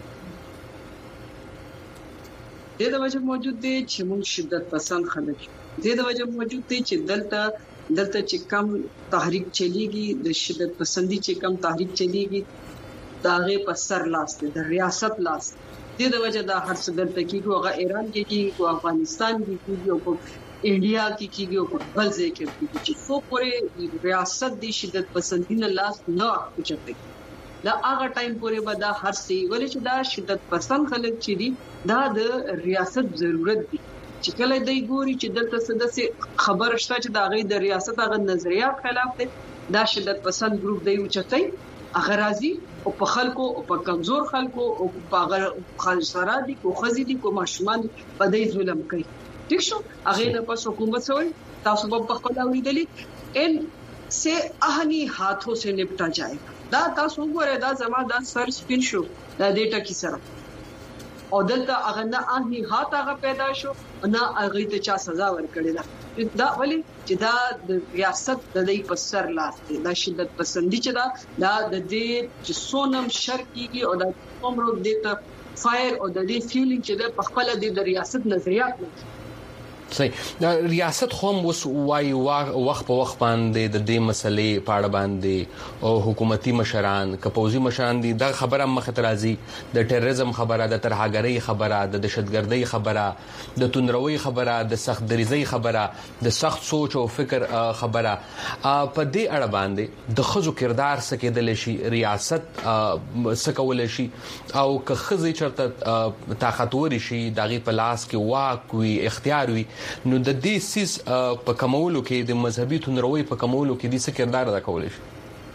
د دې وجه موجود دی چې موږ شدت پسند خلک د دې وجه موجود دی چې دلته دلته چې کم تحریک چلیږي د شدت پسندي چې کم تحریک چلیږي داغه په سر لاس د ریاست لاس د دې وجه دا هر څه دلته کیږي هغه ایران کې کیږي او افغانستان کې کیږي او انډیا کې کیږي او بل ځای کې کیږي چې څو پورې ریاست د شدت پسندي نه لاس نه اچوي دا هغه ټایم پورې به دا هر څه ولې چې دا شدت پسند خلک چې دي دا د ریاست ضرورت دي چې کله دوی ګوري چې دلته څه د خبر شته چې دا غي د ریاست هغه نظریات خلاف دي دا شدت پسند ګروپ دی اوچتای هغه راځي او په خلکو او په کمزور خلکو او په خلصرا دي کو خزي دي کو ماشومان په دې ظلم کوي. ٹھیک شو هغه د پاس حکومت سوي تاسو په خپل اوریدلې ان سے اهنی ہاتھوں سے نپٹا جائے دا تاسو وګورئ دا زما دا سر سپین شو دا دې ټکی سره او دلته هغه نه اهنی هات هغه پیدا شو نه هغه ته چا سزا ورکړي دا دا ولی چې دا د ریاست د دې په سر لاس دی دا شدت پسندي چې دا دا د دې چې سونم شر کیږي او دا کومرو د ته فایر او د دې فیلینګ چې د خپل د ریاست نظریات نه صحیح. دا ریاست خو هم وس وای وخت په وخت باندې د دې مسلې په اړه باندې او حکومتي مشران کپوزي مشران دي دا خبره مخ ته راځي د ټیرریزم خبره د ترهګرۍ خبره د دهشتګردۍ خبره د توندروي خبره د سخت دریزۍ خبره د سخت سوچ او فکر خبره په دې اړه باندې د خزو کردار سکیدل شي ریاست سکول شي او که خزي چرته طاقتور شي دغه په لاس کې واک وي اختیار وي نو د دې سیس په کمولو کې د مذهبي تنروي په کمولو کې د څه کردار ادا کول شي؟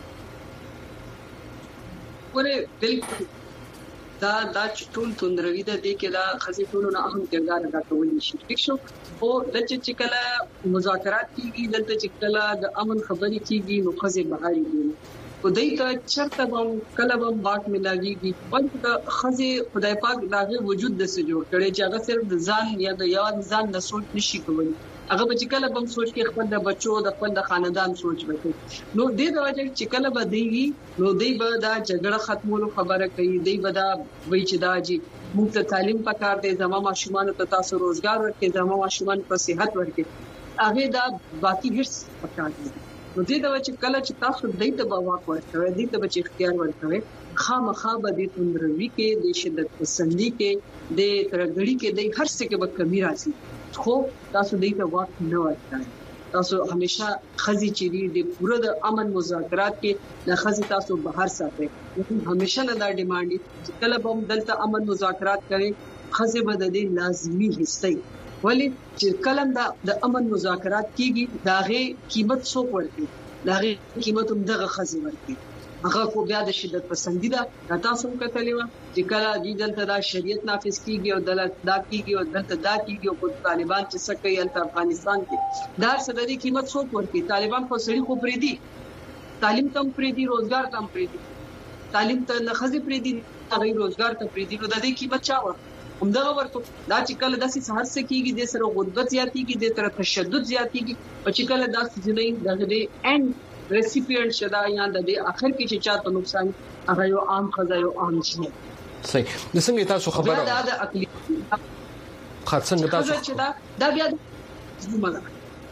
ورې بالکل دا دا ټول تندروي د دې کې دا خزي ټول نه اهم کردار ادا کول شي. ٹھیک شو او د چې کله مذاکرات کیږي دلته چې کله د امن خبري کیږي نو خزي بهاري دي او دای ته چرته بم کله بم واک ملاويږي پنځه خزي خدای پاک داغه وجود د څه جوړ کړي چې هغه صرف د ځان یا د یاد ځان نه سوچ نشي کولی هغه به چې کله بم سوچ کې خپل د بچو د خپل د خاندان سوچ وکړي نو د دې وجه چې کله به دیږي نو دی به دا جګړه ختمولو خبره کوي دی به دا وایي چې دا جی موږ ته تعلیم پکار دی زموږ ماشومان ته تاسو روزګار ورکړي زموږ ماشومان په صحت ورکړي هغه دا باقي هیڅ پکار دی نو دې د وجه کله چې تاسو دې ته باور ورکوي دې ته به اختیار ورکوي خامخا به دې تندروي کې د شدت پسندي کې د ترګړي کې د هر څه کې به کمی راځي خو تاسو دې ته وخت نه ورکړئ تاسو همیشه خزي چې د پوره د امن مذاکرات کې د خزي تاسو بهر ساتئ همیشه نه دا ډیماند چې کله به دلته امن مذاکرات کوي خزي به د دې لازمي حصہ ولی چې کلم دا د امن مذاکرات کیږي داغه قیمت څو ورکړي داغه قیمت هم دغه خزي ورکړي هغه کو بیا د شدت پسندي دا تاسو هم کتلی و چې کله د دلته دا شریعت نافذ کیږي او دلته دا کیږي او دلته دا کیږي او طالبان چې څه کوي الته افغانستان کې دا سره د قیمت څو ورکړي طالبان خو سړي خو پری دي تعلیم تم پری دي روزګار تم پری دي تعلیم ته نه خزي پری دي هغه روزګار ته پری دي نو د دې قیمت چا ورکړي همدغه ورته دا چې کله داسې سهار څه کیږي د سره غربت زیاتیږي د تر تشدد زیاتیږي او چې کله داسې جنې دغه د اند ریسیپینټ شدا یا د اخر کې چې چاته نقصان هغه یو عام خزا یو عام شي صحیح د څنګه تاسو خبره دا د عقلي خاصه تاسو چې دا دا بیا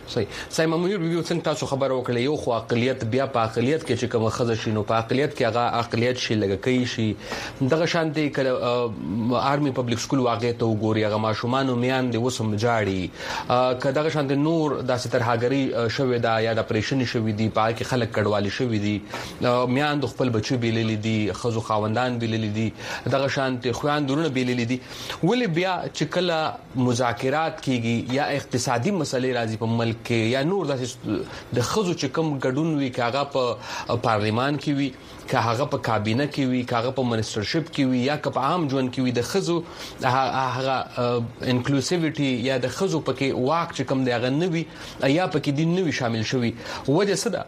صحیح. سایمه منیر بیبي څنګه تاسو خبر وکړه یو خو اقلیت بیا په اقلیت کې چې کوم خزه شي نو په اقلیت کې هغه اقلیت شي لګه کوي شي دغه شانتي کله آرمي پبلک سکول واقع ته وګوري هغه ماشومان میان دي وسم جاړي کله دغه شانتي نور داسې ترهاګری شوې دا یا د اپریشن شوې دي پای کې خلک کډوالي شوې دي میان د خپل بچو بیللې دي خزو خاوندان بیللې دي دغه شانتي خوان درونه بیللې دي ولې بیا چې کله مذاکرات کیږي یا اقتصادي مسلې راځي په ملک کې یا نور د خزو چې کوم ګډون وی کاغه په پارلیمان کې وی کاغه په کابینه کې وی کاغه په منسټرشپ کې وی یا په عام ژوند کې وی د خزو هغه انکلوسیویټي یا د خزو پکې واک چې کوم دی هغه نوي یا پکې دین نوي شامل شوی وجه څه ده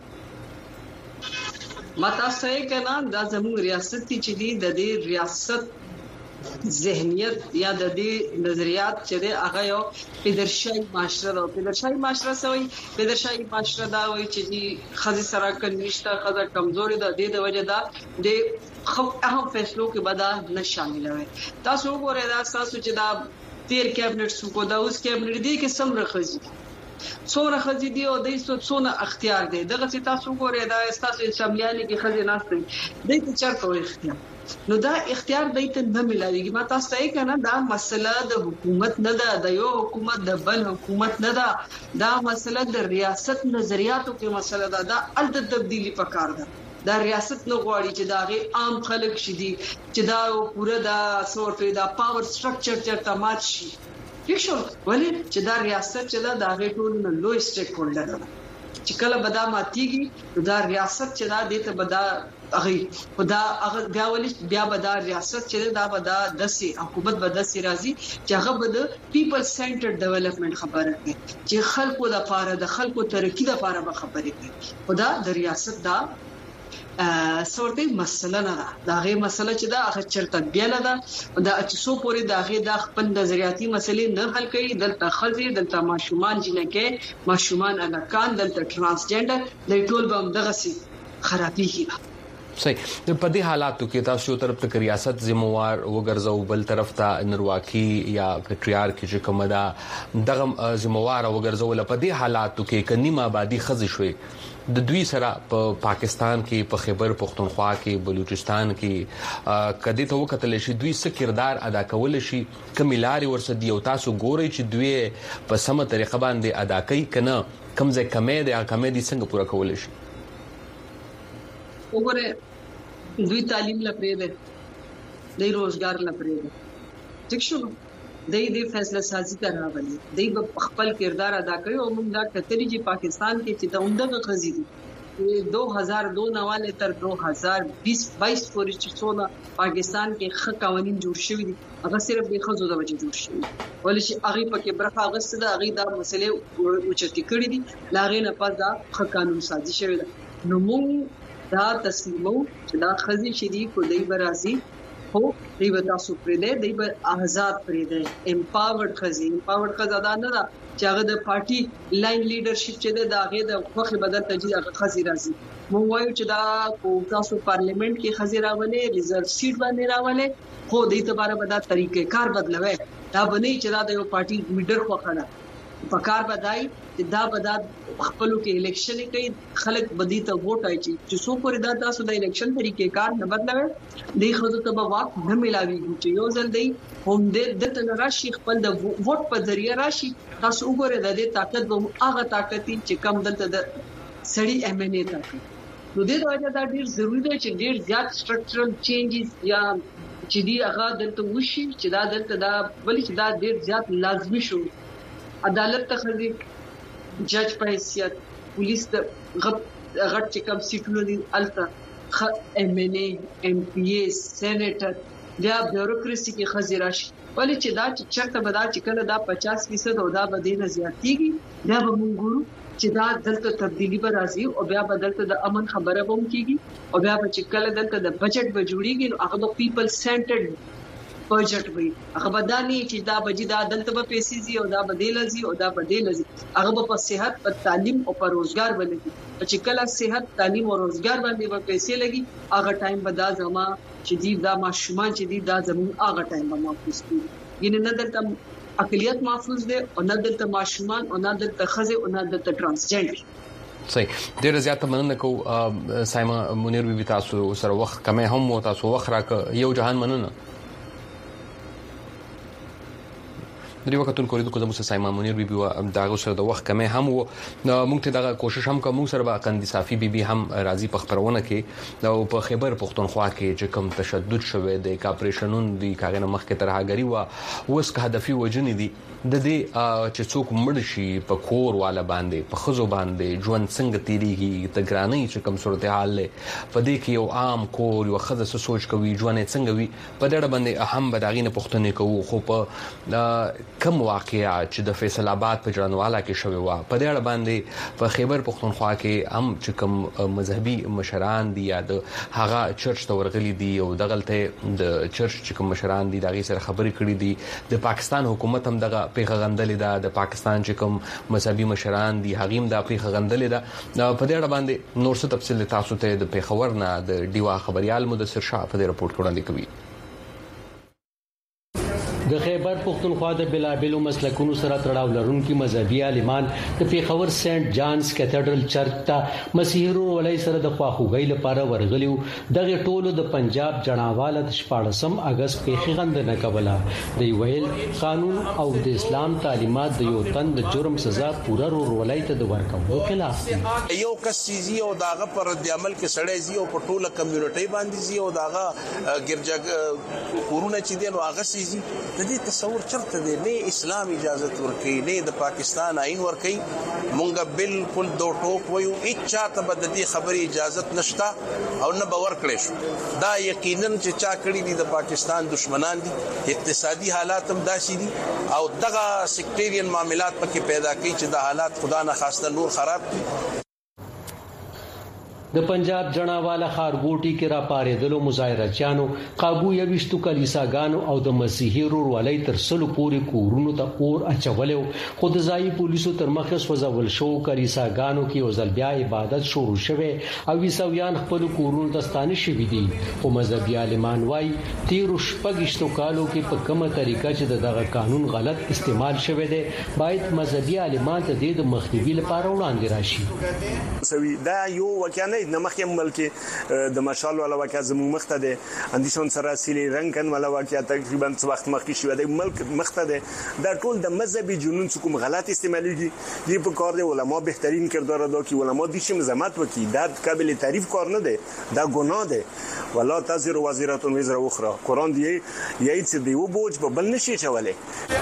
ماته صحیح کنا د زموږ ریاست چې دی د دې ریاست ذهنیت یا د دې نظریات چې د هغه یو پیدرشاهي معاشره ده پیدرشاهي معاشره سوی پیدرشاهي معاشره دا وایي چې دی خزي سره کنيشته خزه کمزوري ده د وجه دا د خو اهم فیصلو کې بدا نه شامل وي تاسو وګورئ دا تاسو چې دا تیر کابینټ سو دا اوس کابینټ دی کې سم راخزي څوره خزي دی او د څونه اختیار دی دغه چې تاسو وګورئ دا تاسو اسمبلیانه کې خزي ناشته دی ته چرته وي اختیار نو دا اختیار دایته نه ملایږي ما تاسو ته کنه دا مسله د حکومت نه ده د یو حکومت د بل حکومت نه ده دا مسله د ریاست نظریاتو کې مسله ده دا ال د تبدیلی پکار ده دا ریاست نو غواړي چې دا غي عام خلک شدي چې دا پوره دا سورټ دا پاور سټرکچر چرته مات شي یښو ولې چې دا ریاست چې دا د غي ټول نه لوی سټیک هولډر ده چې کله بدا ماتيږي دا ریاست چې دا دته بدا هغه خدا هغه بیا ولې بیا بدا ریاست چې دا بدا دسي حکومت بدسي راځي چې هغه بد پیپل سنټر ډیولپمنٹ خبره کوي چې خلکو د لپاره د خلکو ترقی د لپاره به خبرې کوي خدا د ریاست دا سورتي مسله نه ده دا غي مسله چې دا هغه چرته بیل ده دا چې سو پوری دا غي د خپل نظریاتي مسلې نه حل کوي دلته خزي دلته ماشومان جنکه ماشومان الکان دلته ترانسجنډر د ټول بم دغه سي خرابېږي صحیح په دې حالاتو کې تاسو یو طرف ته ریاست ذمہوار وګرځو بل طرف ته نرواکی یا پټریارک چې کومه دا دغه ذمہوار وګرځو په دې حالاتو کې کنيما آبادی خزي شوي د دوی سره په پا پاکستان کې په خیبر پختونخوا کې بلوچستان کې کدی ته وکتل شي دوی څه کردار ادا کول شي کملاري ورسدي او تاسو ګورئ چې دوی په سمه طریقه باندې ادا کوي کنه کمزه کمې د کمې دي څنګه پوره کول شي وګوره دوی تعلیم لپاره ده د روزګار لپاره ده ټیک شو د دې فیصله سازي ته راغلي د خپل کردار ادا کوي او موږ دا کتلی چې پاکستان کې چې د عمدغه غزي دي دو هزار دو نواله تر دو هزار بیس بائیس پورې چې څونه پاکستان کې ښه قوانين جوړ شوي دي هغه صرف د خزو د وجه جوړ شوي ولې چې هغه پکې برخه غسته ده هغه د مسلې اوچتي کړې دي لاغې نه پز دا ښه قانون سازي شوی ده نو موږ دا تسلیمو چې دا خزي شدي کو دی برازي هو دی وتا سو پرې دی دی بر آزاد پرې دی امپاورډ خزي امپاورډ خزاده نه دا چې هغه د پارټي لاین لیډرشپ چې دا هغه د خوخي بدل تجدید هغه خزي راځي مو وایو چې دا کو تاسو پارلیمنت کې خزي راولې ریزرو سیټ باندې راولې خو دې ته بار بدا طریقې کار بدلوي دا بنې چې دا د یو پارټي لیډر خو خړه پکار بدای چې دا بدا خپلو کې الیکشن کوي خلک بدی ته ووټ اچي چې څو پورې دا تاسو د الیکشن طریقې کار نه بدلوي د خزو ته به واک نه ملاوي چې یو ځل دی هم دې د راشي خپل د ووټ په ذریعہ راشي تاسو وګورئ د دې طاقت به هغه طاقت چې کم دلته د سړی ایم ان ای طاقت نو دې د وجه دا ډیر ضروری دی چې ډیر زیات سټرکچرل چینجز یا چې دی هغه دلته وشي چې دا دلته دا بلې چې دا ډیر زیات لازمي شو عدالت ته خزي جج په حیثیت پولیس د غټ غټ چې کوم سیټونه دي الته ایم ان ای ایم پی ای سېنیټر بیا بیوروکراسي کې خزي راشي ولې چې دا چې چرته به دا چې کله دا پچاس فیصد او دا به دینه زیاتېږي بیا به موږ ګورو چې دا دلته تبدیلی به راځي او بیا به دلته د امن خبره هم کیږي او بیا به چې کله دلته د بجټ به جوړیږي نو هغه پیپل سنټرډ بجټ وي هغه بدانی چې دا بجې دا دلته به پیسې زی او دا بدیلزي او دا بدیلزي هغه په صحت په تعلیم او په روزګار باندې چې کله صحت تعلیم او روزګار باندې به پیسې لګي هغه ټایم به دا زما چې دی دا ماشومان چې دی دا زمون هغه ټایم به محفوظ کیږي ینه نه دلته اقلیت محفوظ دي او نه د ماشومان او نه د خزه او نه د ترانسجنډر. صحیح. ډیر زیات مننه کو سایما منیر بي تاسو سره وخت کمه هم تاسو وخت راک یو جهان مننه. د وختونو کوریدو کوم څه سایما منیر بي بي دا سره د وخت کمه هم وو موږ ته دا کوشش هم کوم سره با قندي صافي بي بي هم راضي په خبرونه کې او په خیبر پختونخوا کې چې کوم تشدد شوه د کاپریشنون دی کاغنه مخ کې ترهاګری وا اوس که هدفي وجنې دي د دې چې څوک مړ شي په کور والا باندې په خزو باندې ژوند څنګه تیریږي د ګرانۍ چې کوم صورتحال له په دې کې یو عام کور یو خزه سوچ کوي ژوند څنګه وي په دې باندې اهم بداغینه پښتنې کوو خو په کم واقعیا چې د فیصل آباد په جرانوالا کې شوی و په دې باندې په خیبر پختونخوا کې هم چې کوم مذهبي مشران دي یا د هغه چرچ ته ورغلي دي او دغلته د چرچ چې کوم مشران دي دغه سره خبرې کړې دي د پاکستان حکومت هم دغه پیغه غندلې ده د پاکستان چې کوم مذهبي مشران دي هغه هم د پیغه غندلې ده په دې باندې نور څه تفصیل تاسو ته د پیښور نه د ډیوا خبريال مدثر شاه په دې رپورت وړاندې کوي. د خیبر پختونخوا د بلابلو مسلکونو سره تړاو لرونکي مذهبي عالمان د پیښور سنت جانز کیتھیډرل چرچ ته مسیحرو ولای سره د خواخوږي لپاره ورغلیو. دغه ټولو د پنجاب جناواله د شپاړسم اگست پیښې غندنه کوله. د ویل قانون او د اسلام تعلیمات د یو تن د جرم سزا پوره ورولای ته د ورکوو خلاف دي. یو کس سيزي او داغه پر د عمل کې سړی زی او په ټوله کمیونټي باندې زی او داغه ګرځا کورونه چې دی نو هغه سيزي د دې تصور چرته دی نه اسلام اجازه ورکړي نه د پاکستان آئین ورکړي. مونږ بالکل دوه ټوک وایو هیڅ چاته به د دې خبرې اجازه نشته او نه باور کړی شو. دا یقینا چې چا کړی دي د پاکستان دشمنان دي. اقتصادي حالات هم داسې دي او دغه سیکټریان معاملات پکې پیدا کوي چې د حالات خدا نه خواسته نور خراب کړي. د پنجاب جناواله خارګوټي کې را پارېدلو مظاهرچیانو قابو یوشتو کلیساګانو او د مسیحي رورولۍ تر سلو پورې کورونو ته اور اچولیو. خو د ځایي پولیسو تر مخه سوځول شو کلیساګانو کې یو ځل بیا عبادت شروع شوه او عیسویان خپل کورونو ته ستانه شوي دي. خو مذهبي عالمان وايي تیر شپږشتو کالو کې په کومه طریقه چې دغه قانون غلط استعمال شوی دی باید مذهبي عالمان ته د مخنیوي لپاره وړاندې راشي. سوي دا یو وکانه د مخیم ملک د مشال ولا واقع زمو مخته ده اندیشون سره سیلی رنگن ولا واقع تقریبا څه وخت مخکې شو د ملک مخته ده دا ټول د مذهبي جنون کوم غلط استعماليږي دی په کار دی علماء بهترین کردار ادا کوي علماء د شي مزامات وکي دا قابل تعریف کار نه ده دا ګناه ده ولا تزر وزیرة وزر اخرى قران دی یی چې دی و بوج په بل نشي چولې.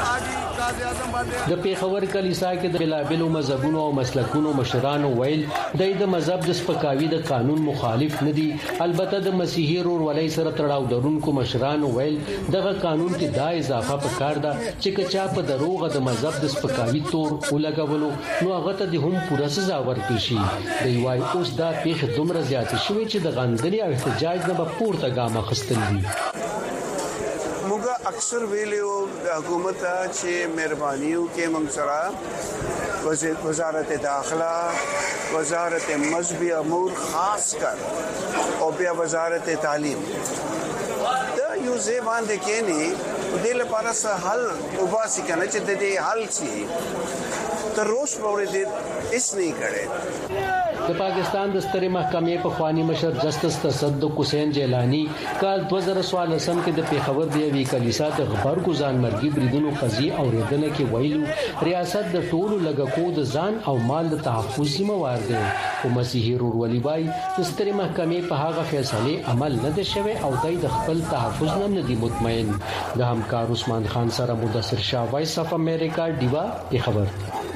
د پیښور کلیسا کې د بلابلو مذهبونو او مسلکونو مشرانو ویل د مذهب د سپکاوي د قانون مخالف نه دي. البته د مسیحي رورولۍ سره تړاو درونکو مشرانو ویل دغه قانون کې دا اضافه پکار ده چې کچا په دروغه د مذهب د سپکاوي تور ولګولو نو هغه ته د هم پوره سزا ورکړي شي. دی وايي اوس دا پیښه دومره زیات شوې چې د غندنې او احتجاج نه به پورته ګام اخیستل دي. موږ اکثر ویلو د حکومت چې مهربانيو کې موږ سره وزارت داخله وزارت مذهبی امور خاص کر او بیا وزارت تعلیم دا یو ځوان د کېنی د لپاره سه حل وباسي کنه چې د دې حل شي تر روز پورې دې اس نه کړي. د پاکستان د سترې محکمې په خواني مشر جسټس تصدق حسین جیلانی کال دو هزار څوارلسم کې د پیښور د یوې کلیسا د غبرګو ځانمرګي بریدونو قضیه اوریدنه کې ویلو ریاست د ټولو لګکو د ځان او مال د تحفظ ذمہ وار دی. او مسیحي رورولي بای د سترې محکمې په هغه فیصله عمل نه دی شوی او د خپل تحفظ نه دی مطمئن. د همکار عثمان خان سره مدثر شاه وایس اف امریکا ډیوا خبر.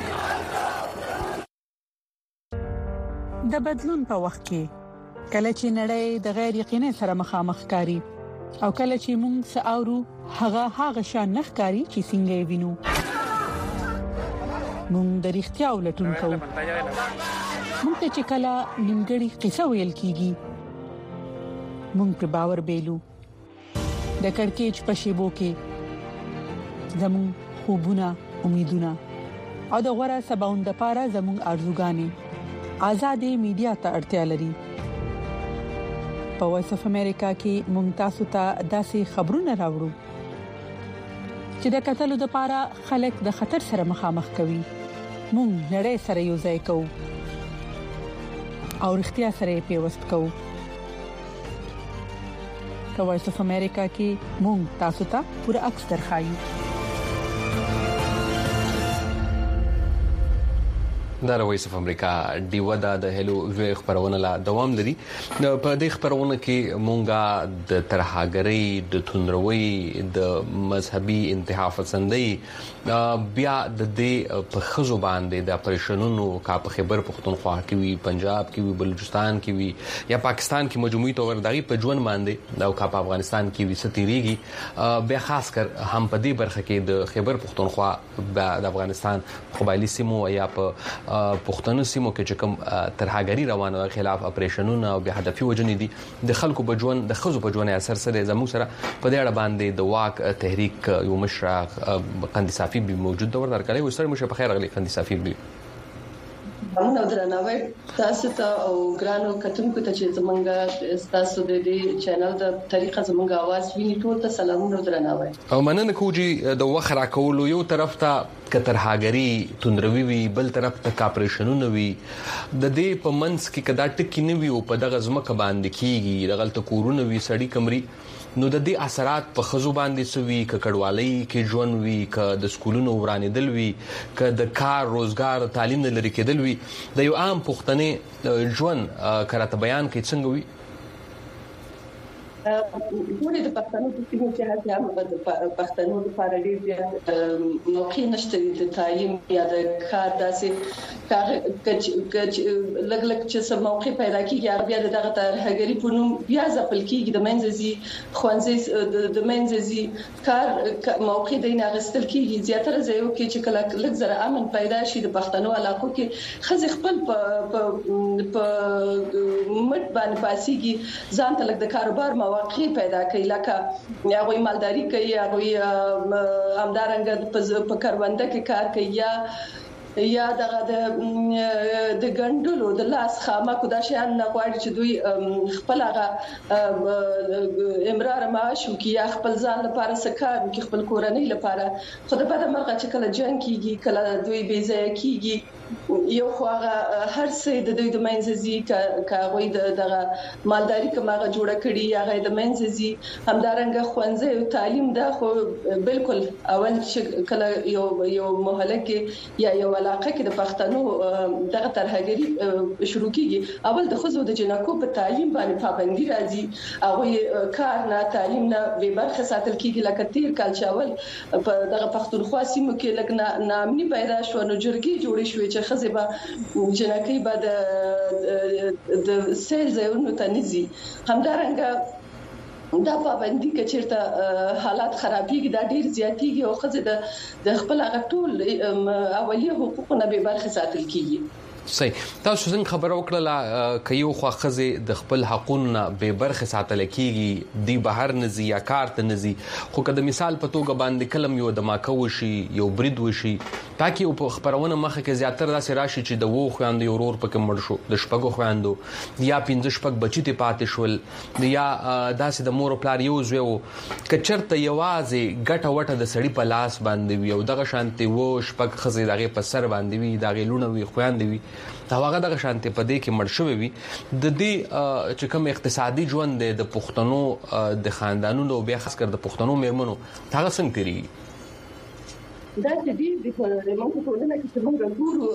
د بدلون په وخت کې کله چې نړۍ د غیر یقیني سره مخامخ کاری او کله چې موږ ساورو هغه هغه شان نخکاری چې څنګه وینو موږ د اړتیا ولټون کوو. موږ ته چې کله نیمګړی قصه ویل کیږي موږ په باور بیلو د کڑکېچ په شیبو کې زموږ خوبونه امیدونه او د غوړه سباوند لپاره زموږ ارزوګانې آزادې میډیا ته اړتیا لري. په وایس اف امریکا کې ممتاز ته داسې خبرونه راوړو چې د قتل لپاره خلک د خطر سره مخامخ کوي مونږ نړۍ سره یو ځای کوو او اړتیا سره پیوست کوو په وایس اف امریکا کې مونږ تاسو ته پوره عکس درخایو دا وایس اف امریکا دیو دا د هلو وی خبرونه لا دوام لري په دې خبرونه کې مونږه د ترهاګرۍ د توندروي د مذهبي انتها پسندۍ بیا د دې په خزو باندې د اپریشنونو کا په خیبر پختونخوا کې وی پنجاب کې وی بلوچستان کې وی یا پاکستان کې مجموعي تور دغه په ژوند باندې دا کا په افغانستان کې وی ستیریږي بیا خاص کر هم په دې برخه کې د خیبر پختونخوا د افغانستان قبایلی سیمو یا په پښتون سیمو کې چې کوم ترهاګری روانه خلاف اپریشنونه او به هدفي وجنې دي د خلکو بجوان د خزو بجوان اثر سره زموږ سره په دې اړه باندې د واک تحریک یو مشر قندی صافي به موجود دور درکړی و سره مشه په خیر غلي قندی صافي به همون او درناوی تاسو ته او ګرانو کتونکو ته چې زمونږ تاسو د دې چینل د طریقه زمونږ आवाज ویني ټول ته سلامونه او درناوی او مننه کوجی د وخرا کولو یو طرف ته کتر هاګری توندروي وی بل طرف ته کاپریشنونه وی د دې په منس کې کدا ټکی نه وی او په دغه ځمکه باندې کیږي د غلط کورونه وی سړی کمري نو د دې اثرات په خزو باندې سوي ککړوالۍ کې ژوند وی ک د سکولونو ورانېدل وی ک د کار روزګار تعلیم لري کېدل وی د یو عام پښتنې ژوند کراته بیان کې څنګه وی ګورې د پښتنو د سیمو چې هغه د پښتنو لپاره ډېر موقع نشته د تعلیم یا د کار داسې کار کچ لګ لګ چې سم موقع پیدا کیږي بیا دغه ترهګری په نوم بیا ځپل کیږي د منځزي خوانځي د منځزي کار موقع د نه غستل کیږي زیاتره ځایو کې چې کله لږ زره امن پیدا شي د پښتنو علاقو کې خزي خپل په په مټ باندې پاسيږي ځان ته لږ د کاروبار واقعي پیدا کوي لکه یا غوي مالداري کوي یا غوي امدارنګ په کارونده کې کار کوي یا یا دغه د د ګندلو د لاس خامه کو دا شیان نه غواړي چې دوی خپل هغه امرار معاش وکي یا خپل ځان لپاره سکار وکي خپل کورنۍ لپاره خو د بده مرغه چې کله جنگ کیږي کله دوی بې ځای کیږي یو خو هغه هر څه د دوی د منځزي کاغوي دغه مالداري کومه جوړه کړي هغه د منځزي همدارنګه خوانځي او تعلیم دا خو بالکل اول چې کله یو یو محله کې یا یو علاقه کې د پښتنو دغه ترهګری شروع کیږي اول د خزو د جنکو په تعلیم باندې پابندي راځي هغه کار نه تعلیم نه به برخه ساتل کیږي لکه تیر کال چاول په دغه پښتونخوا سیمو کې لګ نامني پیدا شو نو جرګي جوړې شوې چې خزه به جنکې به د سیل ځایونو ته نزي همدارنګه دا پابندي کې چیرته حالات خرابېږي دا ډیر زیاتېږي او خزه د خپل غټول اولیه حقوقونه به برخه ساتل کیږي صحیح تاسو څنګه خبر وکړه کيو خو خزه د خپل حقوقونه به برخه ساتل کیږي دی بهر نزي یا کار ته نزي خو کله مثال په توګه باندې کلم یو د ماکو شي یو برید وشي تاکي په خبرونه مخه کې زیاتره داسې راشي چې د وو خويندې اورور پکې مړ شو د شپږو خويندو یا پنځه شپږ بچی ته پاتې شول یا داسې د مور پلار یو زوی کچرته یوازې ګټه وټه د سړی په لاس باندې وي او دغه شانتي وو شپږ خزه دغه په سر باندې وي دغه لونه وي خويندې وي دا هغه دغه شانتي په دې کې مړ شوی وي د دې چې کوم اقتصادي ژوند د پښتنو د خاندانونو بیا خاص کر د پښتنو میرمنو هغه څنګه تیری دا چې دې په موږ ټولنه کې موږ ګورو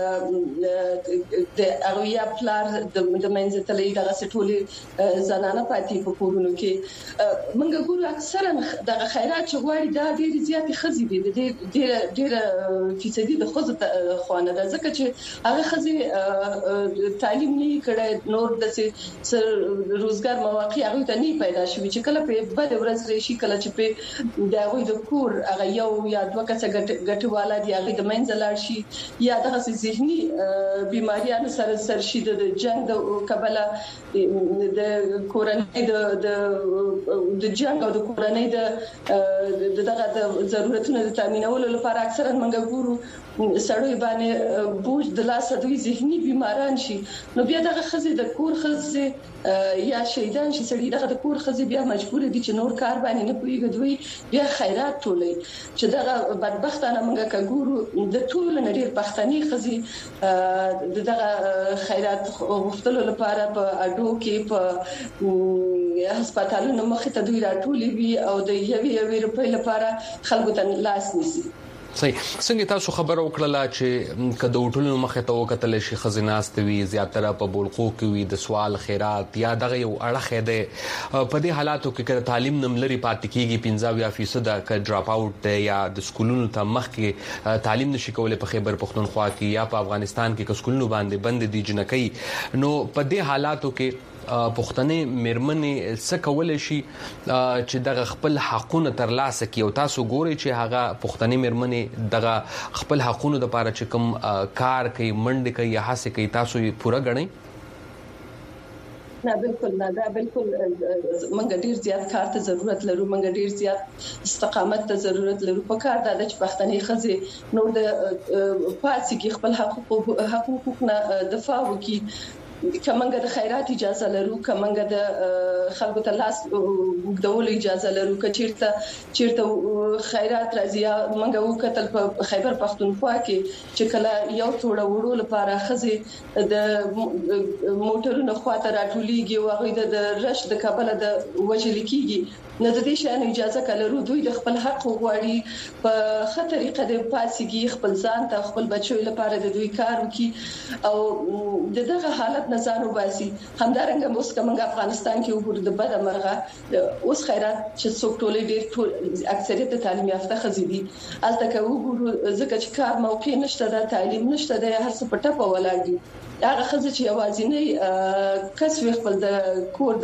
د د اغویا پلار د د منځ تلې دغه سټولې زنانه پاتې په کورونو کې موږ ګورو اکثرا د خیرات چغواړي دا ډېر زیات خزي دي د ډېر ډېر فیصدي د خزه خوانه ده ځکه چې هغه خزي تعلیم نه کړي نور د روزګار مواقع هغه ته نه پیدا شوي چې کله په بل ورځ راشي کله چې په دغه د کور هغه یو یا دوه کسه ګټواله دی هغه د منځ لاړ شي یا دغه ذهني بیماریانو سره سرشید د جنگ د کبله د کورنۍ د د جنگ او د کورنۍ د دغه د ضرورتونو د تامینولو لپاره اکثرا منګه ګورو سړی باندې بوج د لاس دوی ذهني بیماران شي نو بیا دغه خزي د کور خزي یا شهیدان شي سړي دغه د کور خزي بیا مجبور دي چې نور کار باندې نه پويږي دوی بیا خیرات ټولې چې دغه بدبختانه منګه کګورو د ټول نړۍ پښتني خزي دغه خیرات غوښتلو لپاره په اډو کې په هسپتالونو مخ ته دوی راټولې وي او د یوې یوې روپۍ لپاره خلکو ته لاس نیسي صحیح څنګه تاسو خبر وکړه چې کله وټولو مخه ته وکتل شي خزیناست وی زیاتره په بولقو کې وی د سوال خیرات یا دغه یو اړه ده په دې حالاتو کې کله تعلیم نملري پاتې کیږي پنځه فیصد د ډراپ اوټ یا د سکولونو ته مخ کې تعلیم نشي کولای په خیبر پختونخوا کې یا په افغانستان کې سکولونو باندې بند دي جنکې نو په دې حالاتو کې پښتنې میرمنې څه کولای شي چې دغه خپل حقونه ترلاسه کړي او تاسو ګورئ چې هغه پښتنې میرمنې دغه خپل حقونه د لپاره چې کوم کار کوي منډه کوي یا هڅه کوي تاسو یې پوره غنئ نه بالکل نه دا بالکل منګ ډیر زیات کار ته ضرورت لرو منګ ډیر زیات استقامت ته ضرورت لرو په کار د چې پښتنې خزي نور د پاتې کې خپل حقوق حقوقونه دفاع وکړي کمنګ د خیرات اجازه لرو کمنګ د خلکو ته لاس وګدول اجازه لرو کچیرته چیرته خیرات راځي منګ وکتل په خیبر پختونخوا کې چې کله یو څوړه وړو لپاره خزي د موټرونو خواته راټولېږي او هغه د رش د کابل د وجل کېږي نه د دې شان اجازه کلرو دوی د خپل حق غواړي په خطرې د پاسيږي خپل ځان ته خپل بچو لپاره د دوی کار وکي او دغه حالت نظر وباسي همدارنګه موږ کوم افغانستان کې وګورو د بد مرغه اوس خیرات چې څوک ټولې ډېر ټول اکثریت تعلیم یافته خزي دي البته که وګورو ځکه چې کار موقع نشته د تعلیم نشته د هر څه پټه په ولاړ دي هغه خزه چې اوازینې کسب خپل د کور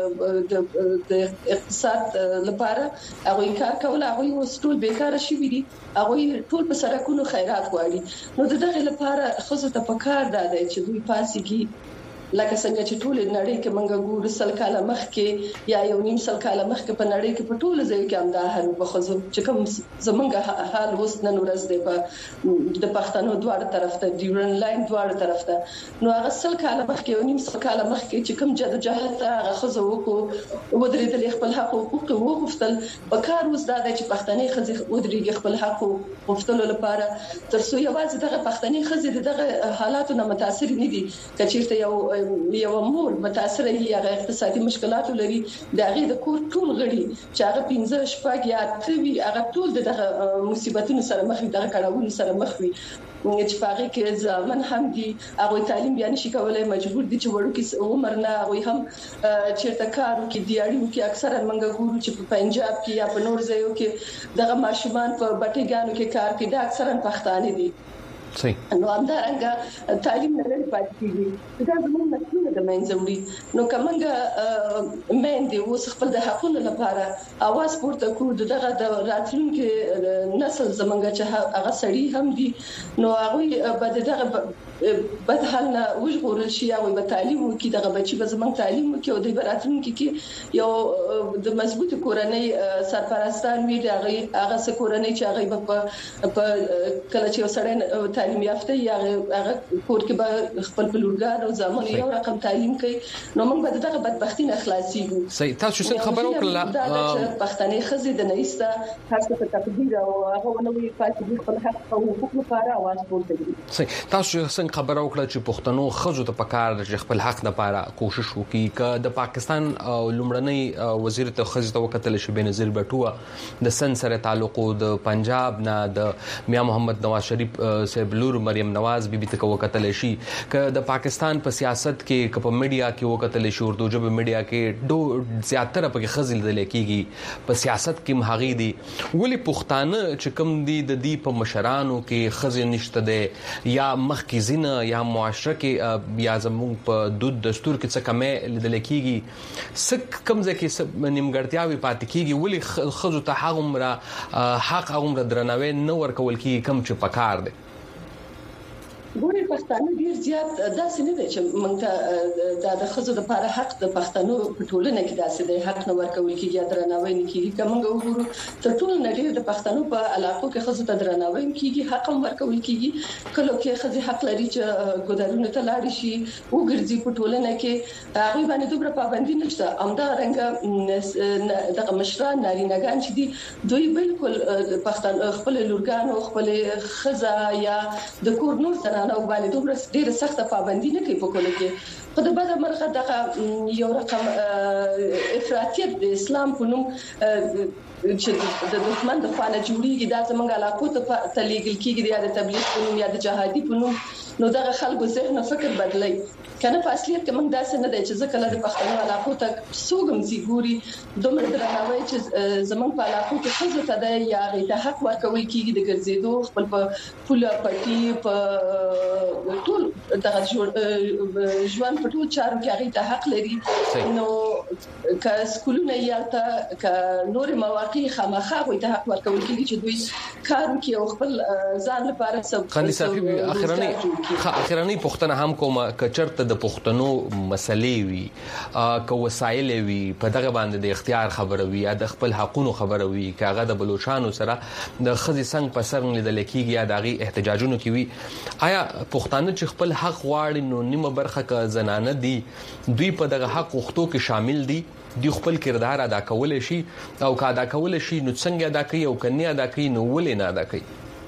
د د اقتصاد لپاره هغه کار کول هغه وستول بیکاره شي وي هغه ټول په سرکونو خیرات غواړي نو دغه لپاره خزه ته پکار ده چې دوی پاسيږي لکه څنګه چې ټول نړۍ کې منګه ګور سل کاله مخ کې یا یو نیم سل کاله مخ کې په نړۍ کې په ټول ځای کې امدا هر بخزو چې کوم زمونږ حال اوس نن ورځ دی په د پښتنو دواړه طرف ته ډیورن لاین دواړه طرف ته نو هغه سل کاله مخ کې یو نیم سل کاله مخ کې چې کوم جدوجہد هغه خزو وکړو ودرېدل خپل حق حقوق وغوښتل په کار اوس دا چې پښتني خزي ودرېږي خپل حق غوښتلو لپاره ترڅو یوازې دغه پښتني خزي دغه حالاتو نه متاثر نه دي کچیرته یو یو مور متاثر هي هغه اقتصادي مشکلات لري د هغه د کور ټول غړي چې هغه پنځه شپږ یا تروي هغه ټول دغه مصیبتونو سره مخ دي دغه کړهونو سره مخ وي چې پاره کې ځمن هم دي هغه تعلیم بیان شي کولای مجبور دي چې وړو کې عمر نه هغه هم چیرته کارو کې دیاړي کې اکثرا منګه ګورو چې په پنجاب کې یا په نور ځایو کې دغه ماشومان په بټیګانو کې کار کوي دا اکثرا پښتانه دي صحیح نو همدارنګه تعلیم نه لري پاتې کیږي دا زموږ مسؤلیت ده منځوړي نو کومه مېن دی اوس خپل د حقوقو لپاره اواز پورته کوو دغه د راتلونکي نسل زمونږ چې هغه سړي هم دي نو هغه بد دغه بد حال نه وژغورل شي او به تعلیم وکي دغه بچي به زمونږ تعلیم وکي او د براتلونکي کې یو د مضبوط کورنۍ سرپرستان وي دغه هغه سکورنۍ چې هغه په کله چې سړی تعلیم یافته یا هغه کور کې به خپل بلورګان او ځامن یو رقم تعلیم کوي نو موږ به دغه بدبختی نه خلاصيږو صحیح تاسو څنګه خبر وکړه دا پښتني خزي د نېستا هر څه په تقدیر او هغه نو یې پاتې خپل حق او حقوق لپاره आवाज پورته کړي صحیح تاسو څنګه خبر وکړه چې پښتنو خزو ته پکار د خپل حق لپاره کوشش وکړي ک د پاکستان لومړنۍ وزیر ته خزو ته وکتل شي بنظیر بټوه د سن سره تعلق د پنجاب نه د میا محمد نواز شریف صاحب بلور مریم نواز بیبي ته وکتل شي ک د پاکستان په سیاست کې ک په میډیا کې وکتل شي اردو ژبه میډیا کې ډو زیاتره په خزل د لیکيږي په سیاست کې مهاغي دي ولی پښتانه چې کم دي د دې په مشرانو کې خزل نشته ده یا مخ کې زینه یا معاشره کې یا زموږ په دود دستور کې څه کمه لیدل کېږي سک کمزه کې نیمګړتیاوي پاتې کېږي ولی خزو ته هغه حق هغه درناوی نه ورکول کېږي کم چې پکار دي ګوري پښتانه ډیر زیات داسې نه دي چې موږ ته د خزو د لپاره حق د پښتنو په ټولنه کې داسې دی حق نه ورکول کېږي یا درناوی نه کېږي کومه وګورو تر ټولو نه ډیر د پښتنو په علاقو کې خزو ته درناوی کېږي حق هم ورکول کېږي کله کې خزي حق لري چې ګودرونه ته لاړ شي وګرځي په ټولنه کې هغه باندې دومره پابندي نشته امدا رنګ د مشران نارینه‌ګان چې دي دوی بالکل پښتون خپل لورګانو خپل خزا یا د کور نور سره نو باندې دومره ډیره سخته پابندي نه کوي په کول کې خو د بده مرغه دغه یو رقم افراطیت د اسلام په نوم چې د دښمن د خانه جوړیږي دا زمونږ علاقو ته تلیګل کېږي یا د تبلیغ په نوم یا د جهادي په نوم نو دغه خلکو ذهن فکر بدلای کنه په اصلیت کې موږ داسې نه دی چې ځکه له پښتنو علاقو ته سوګم زیګوري دومره درناوی چې زمونږ په علاقو کې خزه ته دی یا غیته حق ورکول کېږي د ګرځېدو خپل په پوله پټي په ټول دغه ژوند په ټول چارو کې غیته حق لري نو که سکولونه یالته که نور مواقع خامخا غیته حق ورکول کېږي چې دوی کار کوي او خپل ځان لپاره سب خالي صاحب اخرنی اخرنی پښتنه هم کومه کچرته د پښتنو مسلې وي کو وسایل وي په دغه باندې د اختیار خبره وي یا د خپل حقونو خبره وي کاغه د بلوچستان سره د خزي څنګه په سر لیدل کېږي یا دغه احتجاجونو کې وي آیا پښتانه چې خپل حق غواړي نو نیمه برخه ک زنانه دي دوی په دغه حق وختو کې شامل دي دی خپل کردار ادا کول شي او کا ادا کول شي نو څنګه ادا کوي او کني ادا کوي نو ولې نه ادا کوي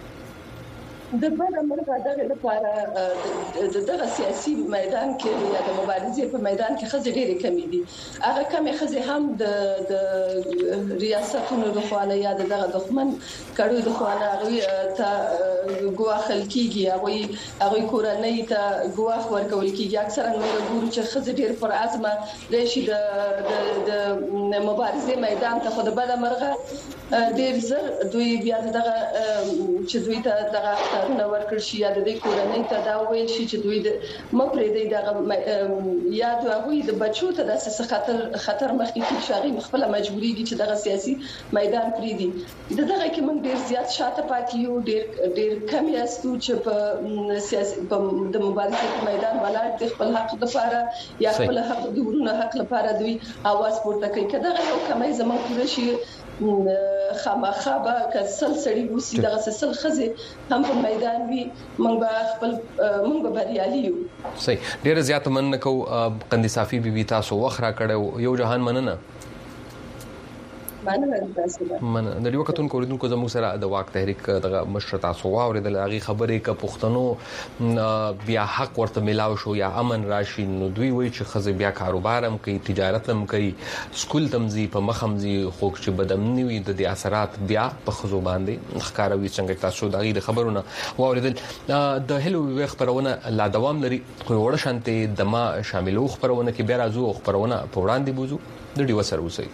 د بل امریکا دغه لپاره د دغه سیاسي میدان کې یا د مبارزې په میدان کې خزې ډېرې کمی دي هغه کمی خزې هم د د ریاستونو د خوانه یا دغه دښمن کړو د خوانه هغه ته ګواخل کیږي هغه هغه کورنۍ ته ګواخ ورکول کیږي اکثرا موږ ګورو چې خزې ډېر پر عزمه راشي د د مبارزې میدان ته خو د بل مرغه ډېر زر دوی بیا دغه چې دوی ته دغه نو ورکړ شي یا د کورنۍ ته دا ویل شي چې دوی د مپرې دی دغه یا د هغه د بچو ته د خطر خطر مخکې کې شاغي خپل مجبوري دي چې دغه سیاسي میدان پری دي دغه کې موږ ډیر زیات شاته پاتې یو ډیر ډیر کم یاستو چې په سیاسي په د مبارزې په میدان ولاړ دي خپل حق لپاره یا خپل حق د ورونو حق لپاره دوی आवाज پورته کوي کله یو کمای زموږ پوره شي خامخابه کسل سړی وسی دغه سل خزه هم په میدان وی موږ به خپل موږ به بریالي یو صحیح ډیر زیات مننه کو قندی صافي بیبي تاسو وخره کړو یو جهان مننه من د یو کتون کوریدونکو زموږ سره د واک تحریک دغه مشر تاسو واوریدل هغه خبرې ک پښتنو بیا حق ورته ملاو شو یا امن راشي نو دوی وایي چې خزه بیا کاروبار هم کوي تجارت هم کوي سکول تمزي په مخمزي خو چې بدامني وي د اثرات بیا په خزو باندې ښکاروي څنګه تاسو دغه خبرونه واوریدل د هلو ویخ پرونه لا دوام لري خو وړ شانته دما شاملو خبرونه کې بیا راځو خبرونه په وړاندې بوزو د ډیو سره وسی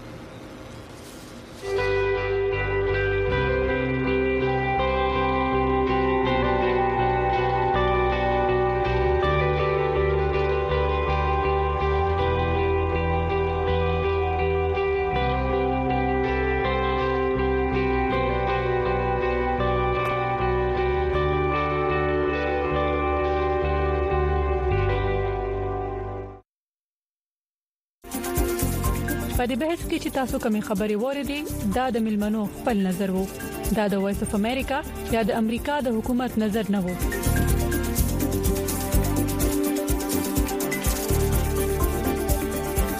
په دې بحث کې چې تاسو کومې خبرې وریدي دا د ملمنو خپل نظر وو دا د وایس اف امریکا یا د امریکا د حکومت نظر نه وو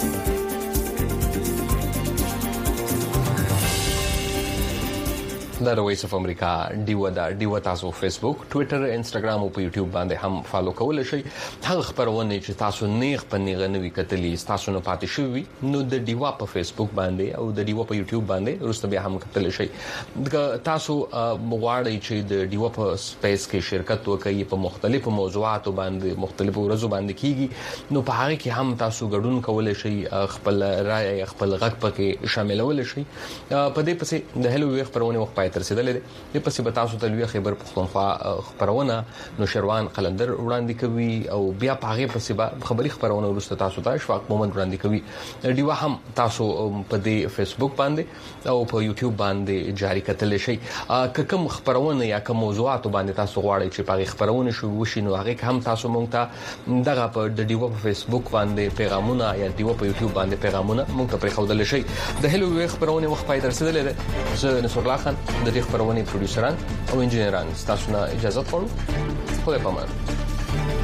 د د وایس اف امریکا ډیو دا ډیو تاسو فیسبوک ټوئیټر انسټاګرام او په یوټیوب باندې هم فالو کول شي. هغه خبرونه چې تاسو نیغ په نیغه نوي کتلې تاسو نه پاتې شوی نو د ډیو په فیسبوک باندې او د ډیو په یوټیوب باندې ورسته بیا هم کتل شي. تاسو مغواړئ چې د ډیو په سپیس کې شرکت وکړئ په مختلفو موضوعاتو باندې مختلفو ورځو باندې کیږي نو په هغه کې هم تاسو ګډون کول شي خپل رائے خپل غږ پکې شاملول شي. په دې پسې د هلو وی خبرونه وخت پای تر رسیدلې ده. د پسې به تاسو ته لوي خبر پښتونخوا خبرونه نو شروان قلندر وړاندې کوي او بیا په هغه پسې به خبري خبرونه ورسته تاسو ته شواک مومنت وړاندې کوي. ډیوا هم تاسو په دې فیسبوک باندې او په یوټیوب باندې جاری کتل شي. که کوم خبرونه یا کوم موضوعات باندې تاسو غواړئ چې په خبرونه شو وشي نو هغه هم تاسو مونږ ته دغه په ډیوا په فیسبوک باندې پیغامونه یا ډیوا په یوټیوب باندې پیغامونه مونږ ته پرې خودل شي. د هلو وی خبرونه وخت پای تر رسیدلې ده. زه نصر الله خان د دې خبرونې پروډوسران او انجنیران تاسو نه اجازه غواړم. خدای پامان.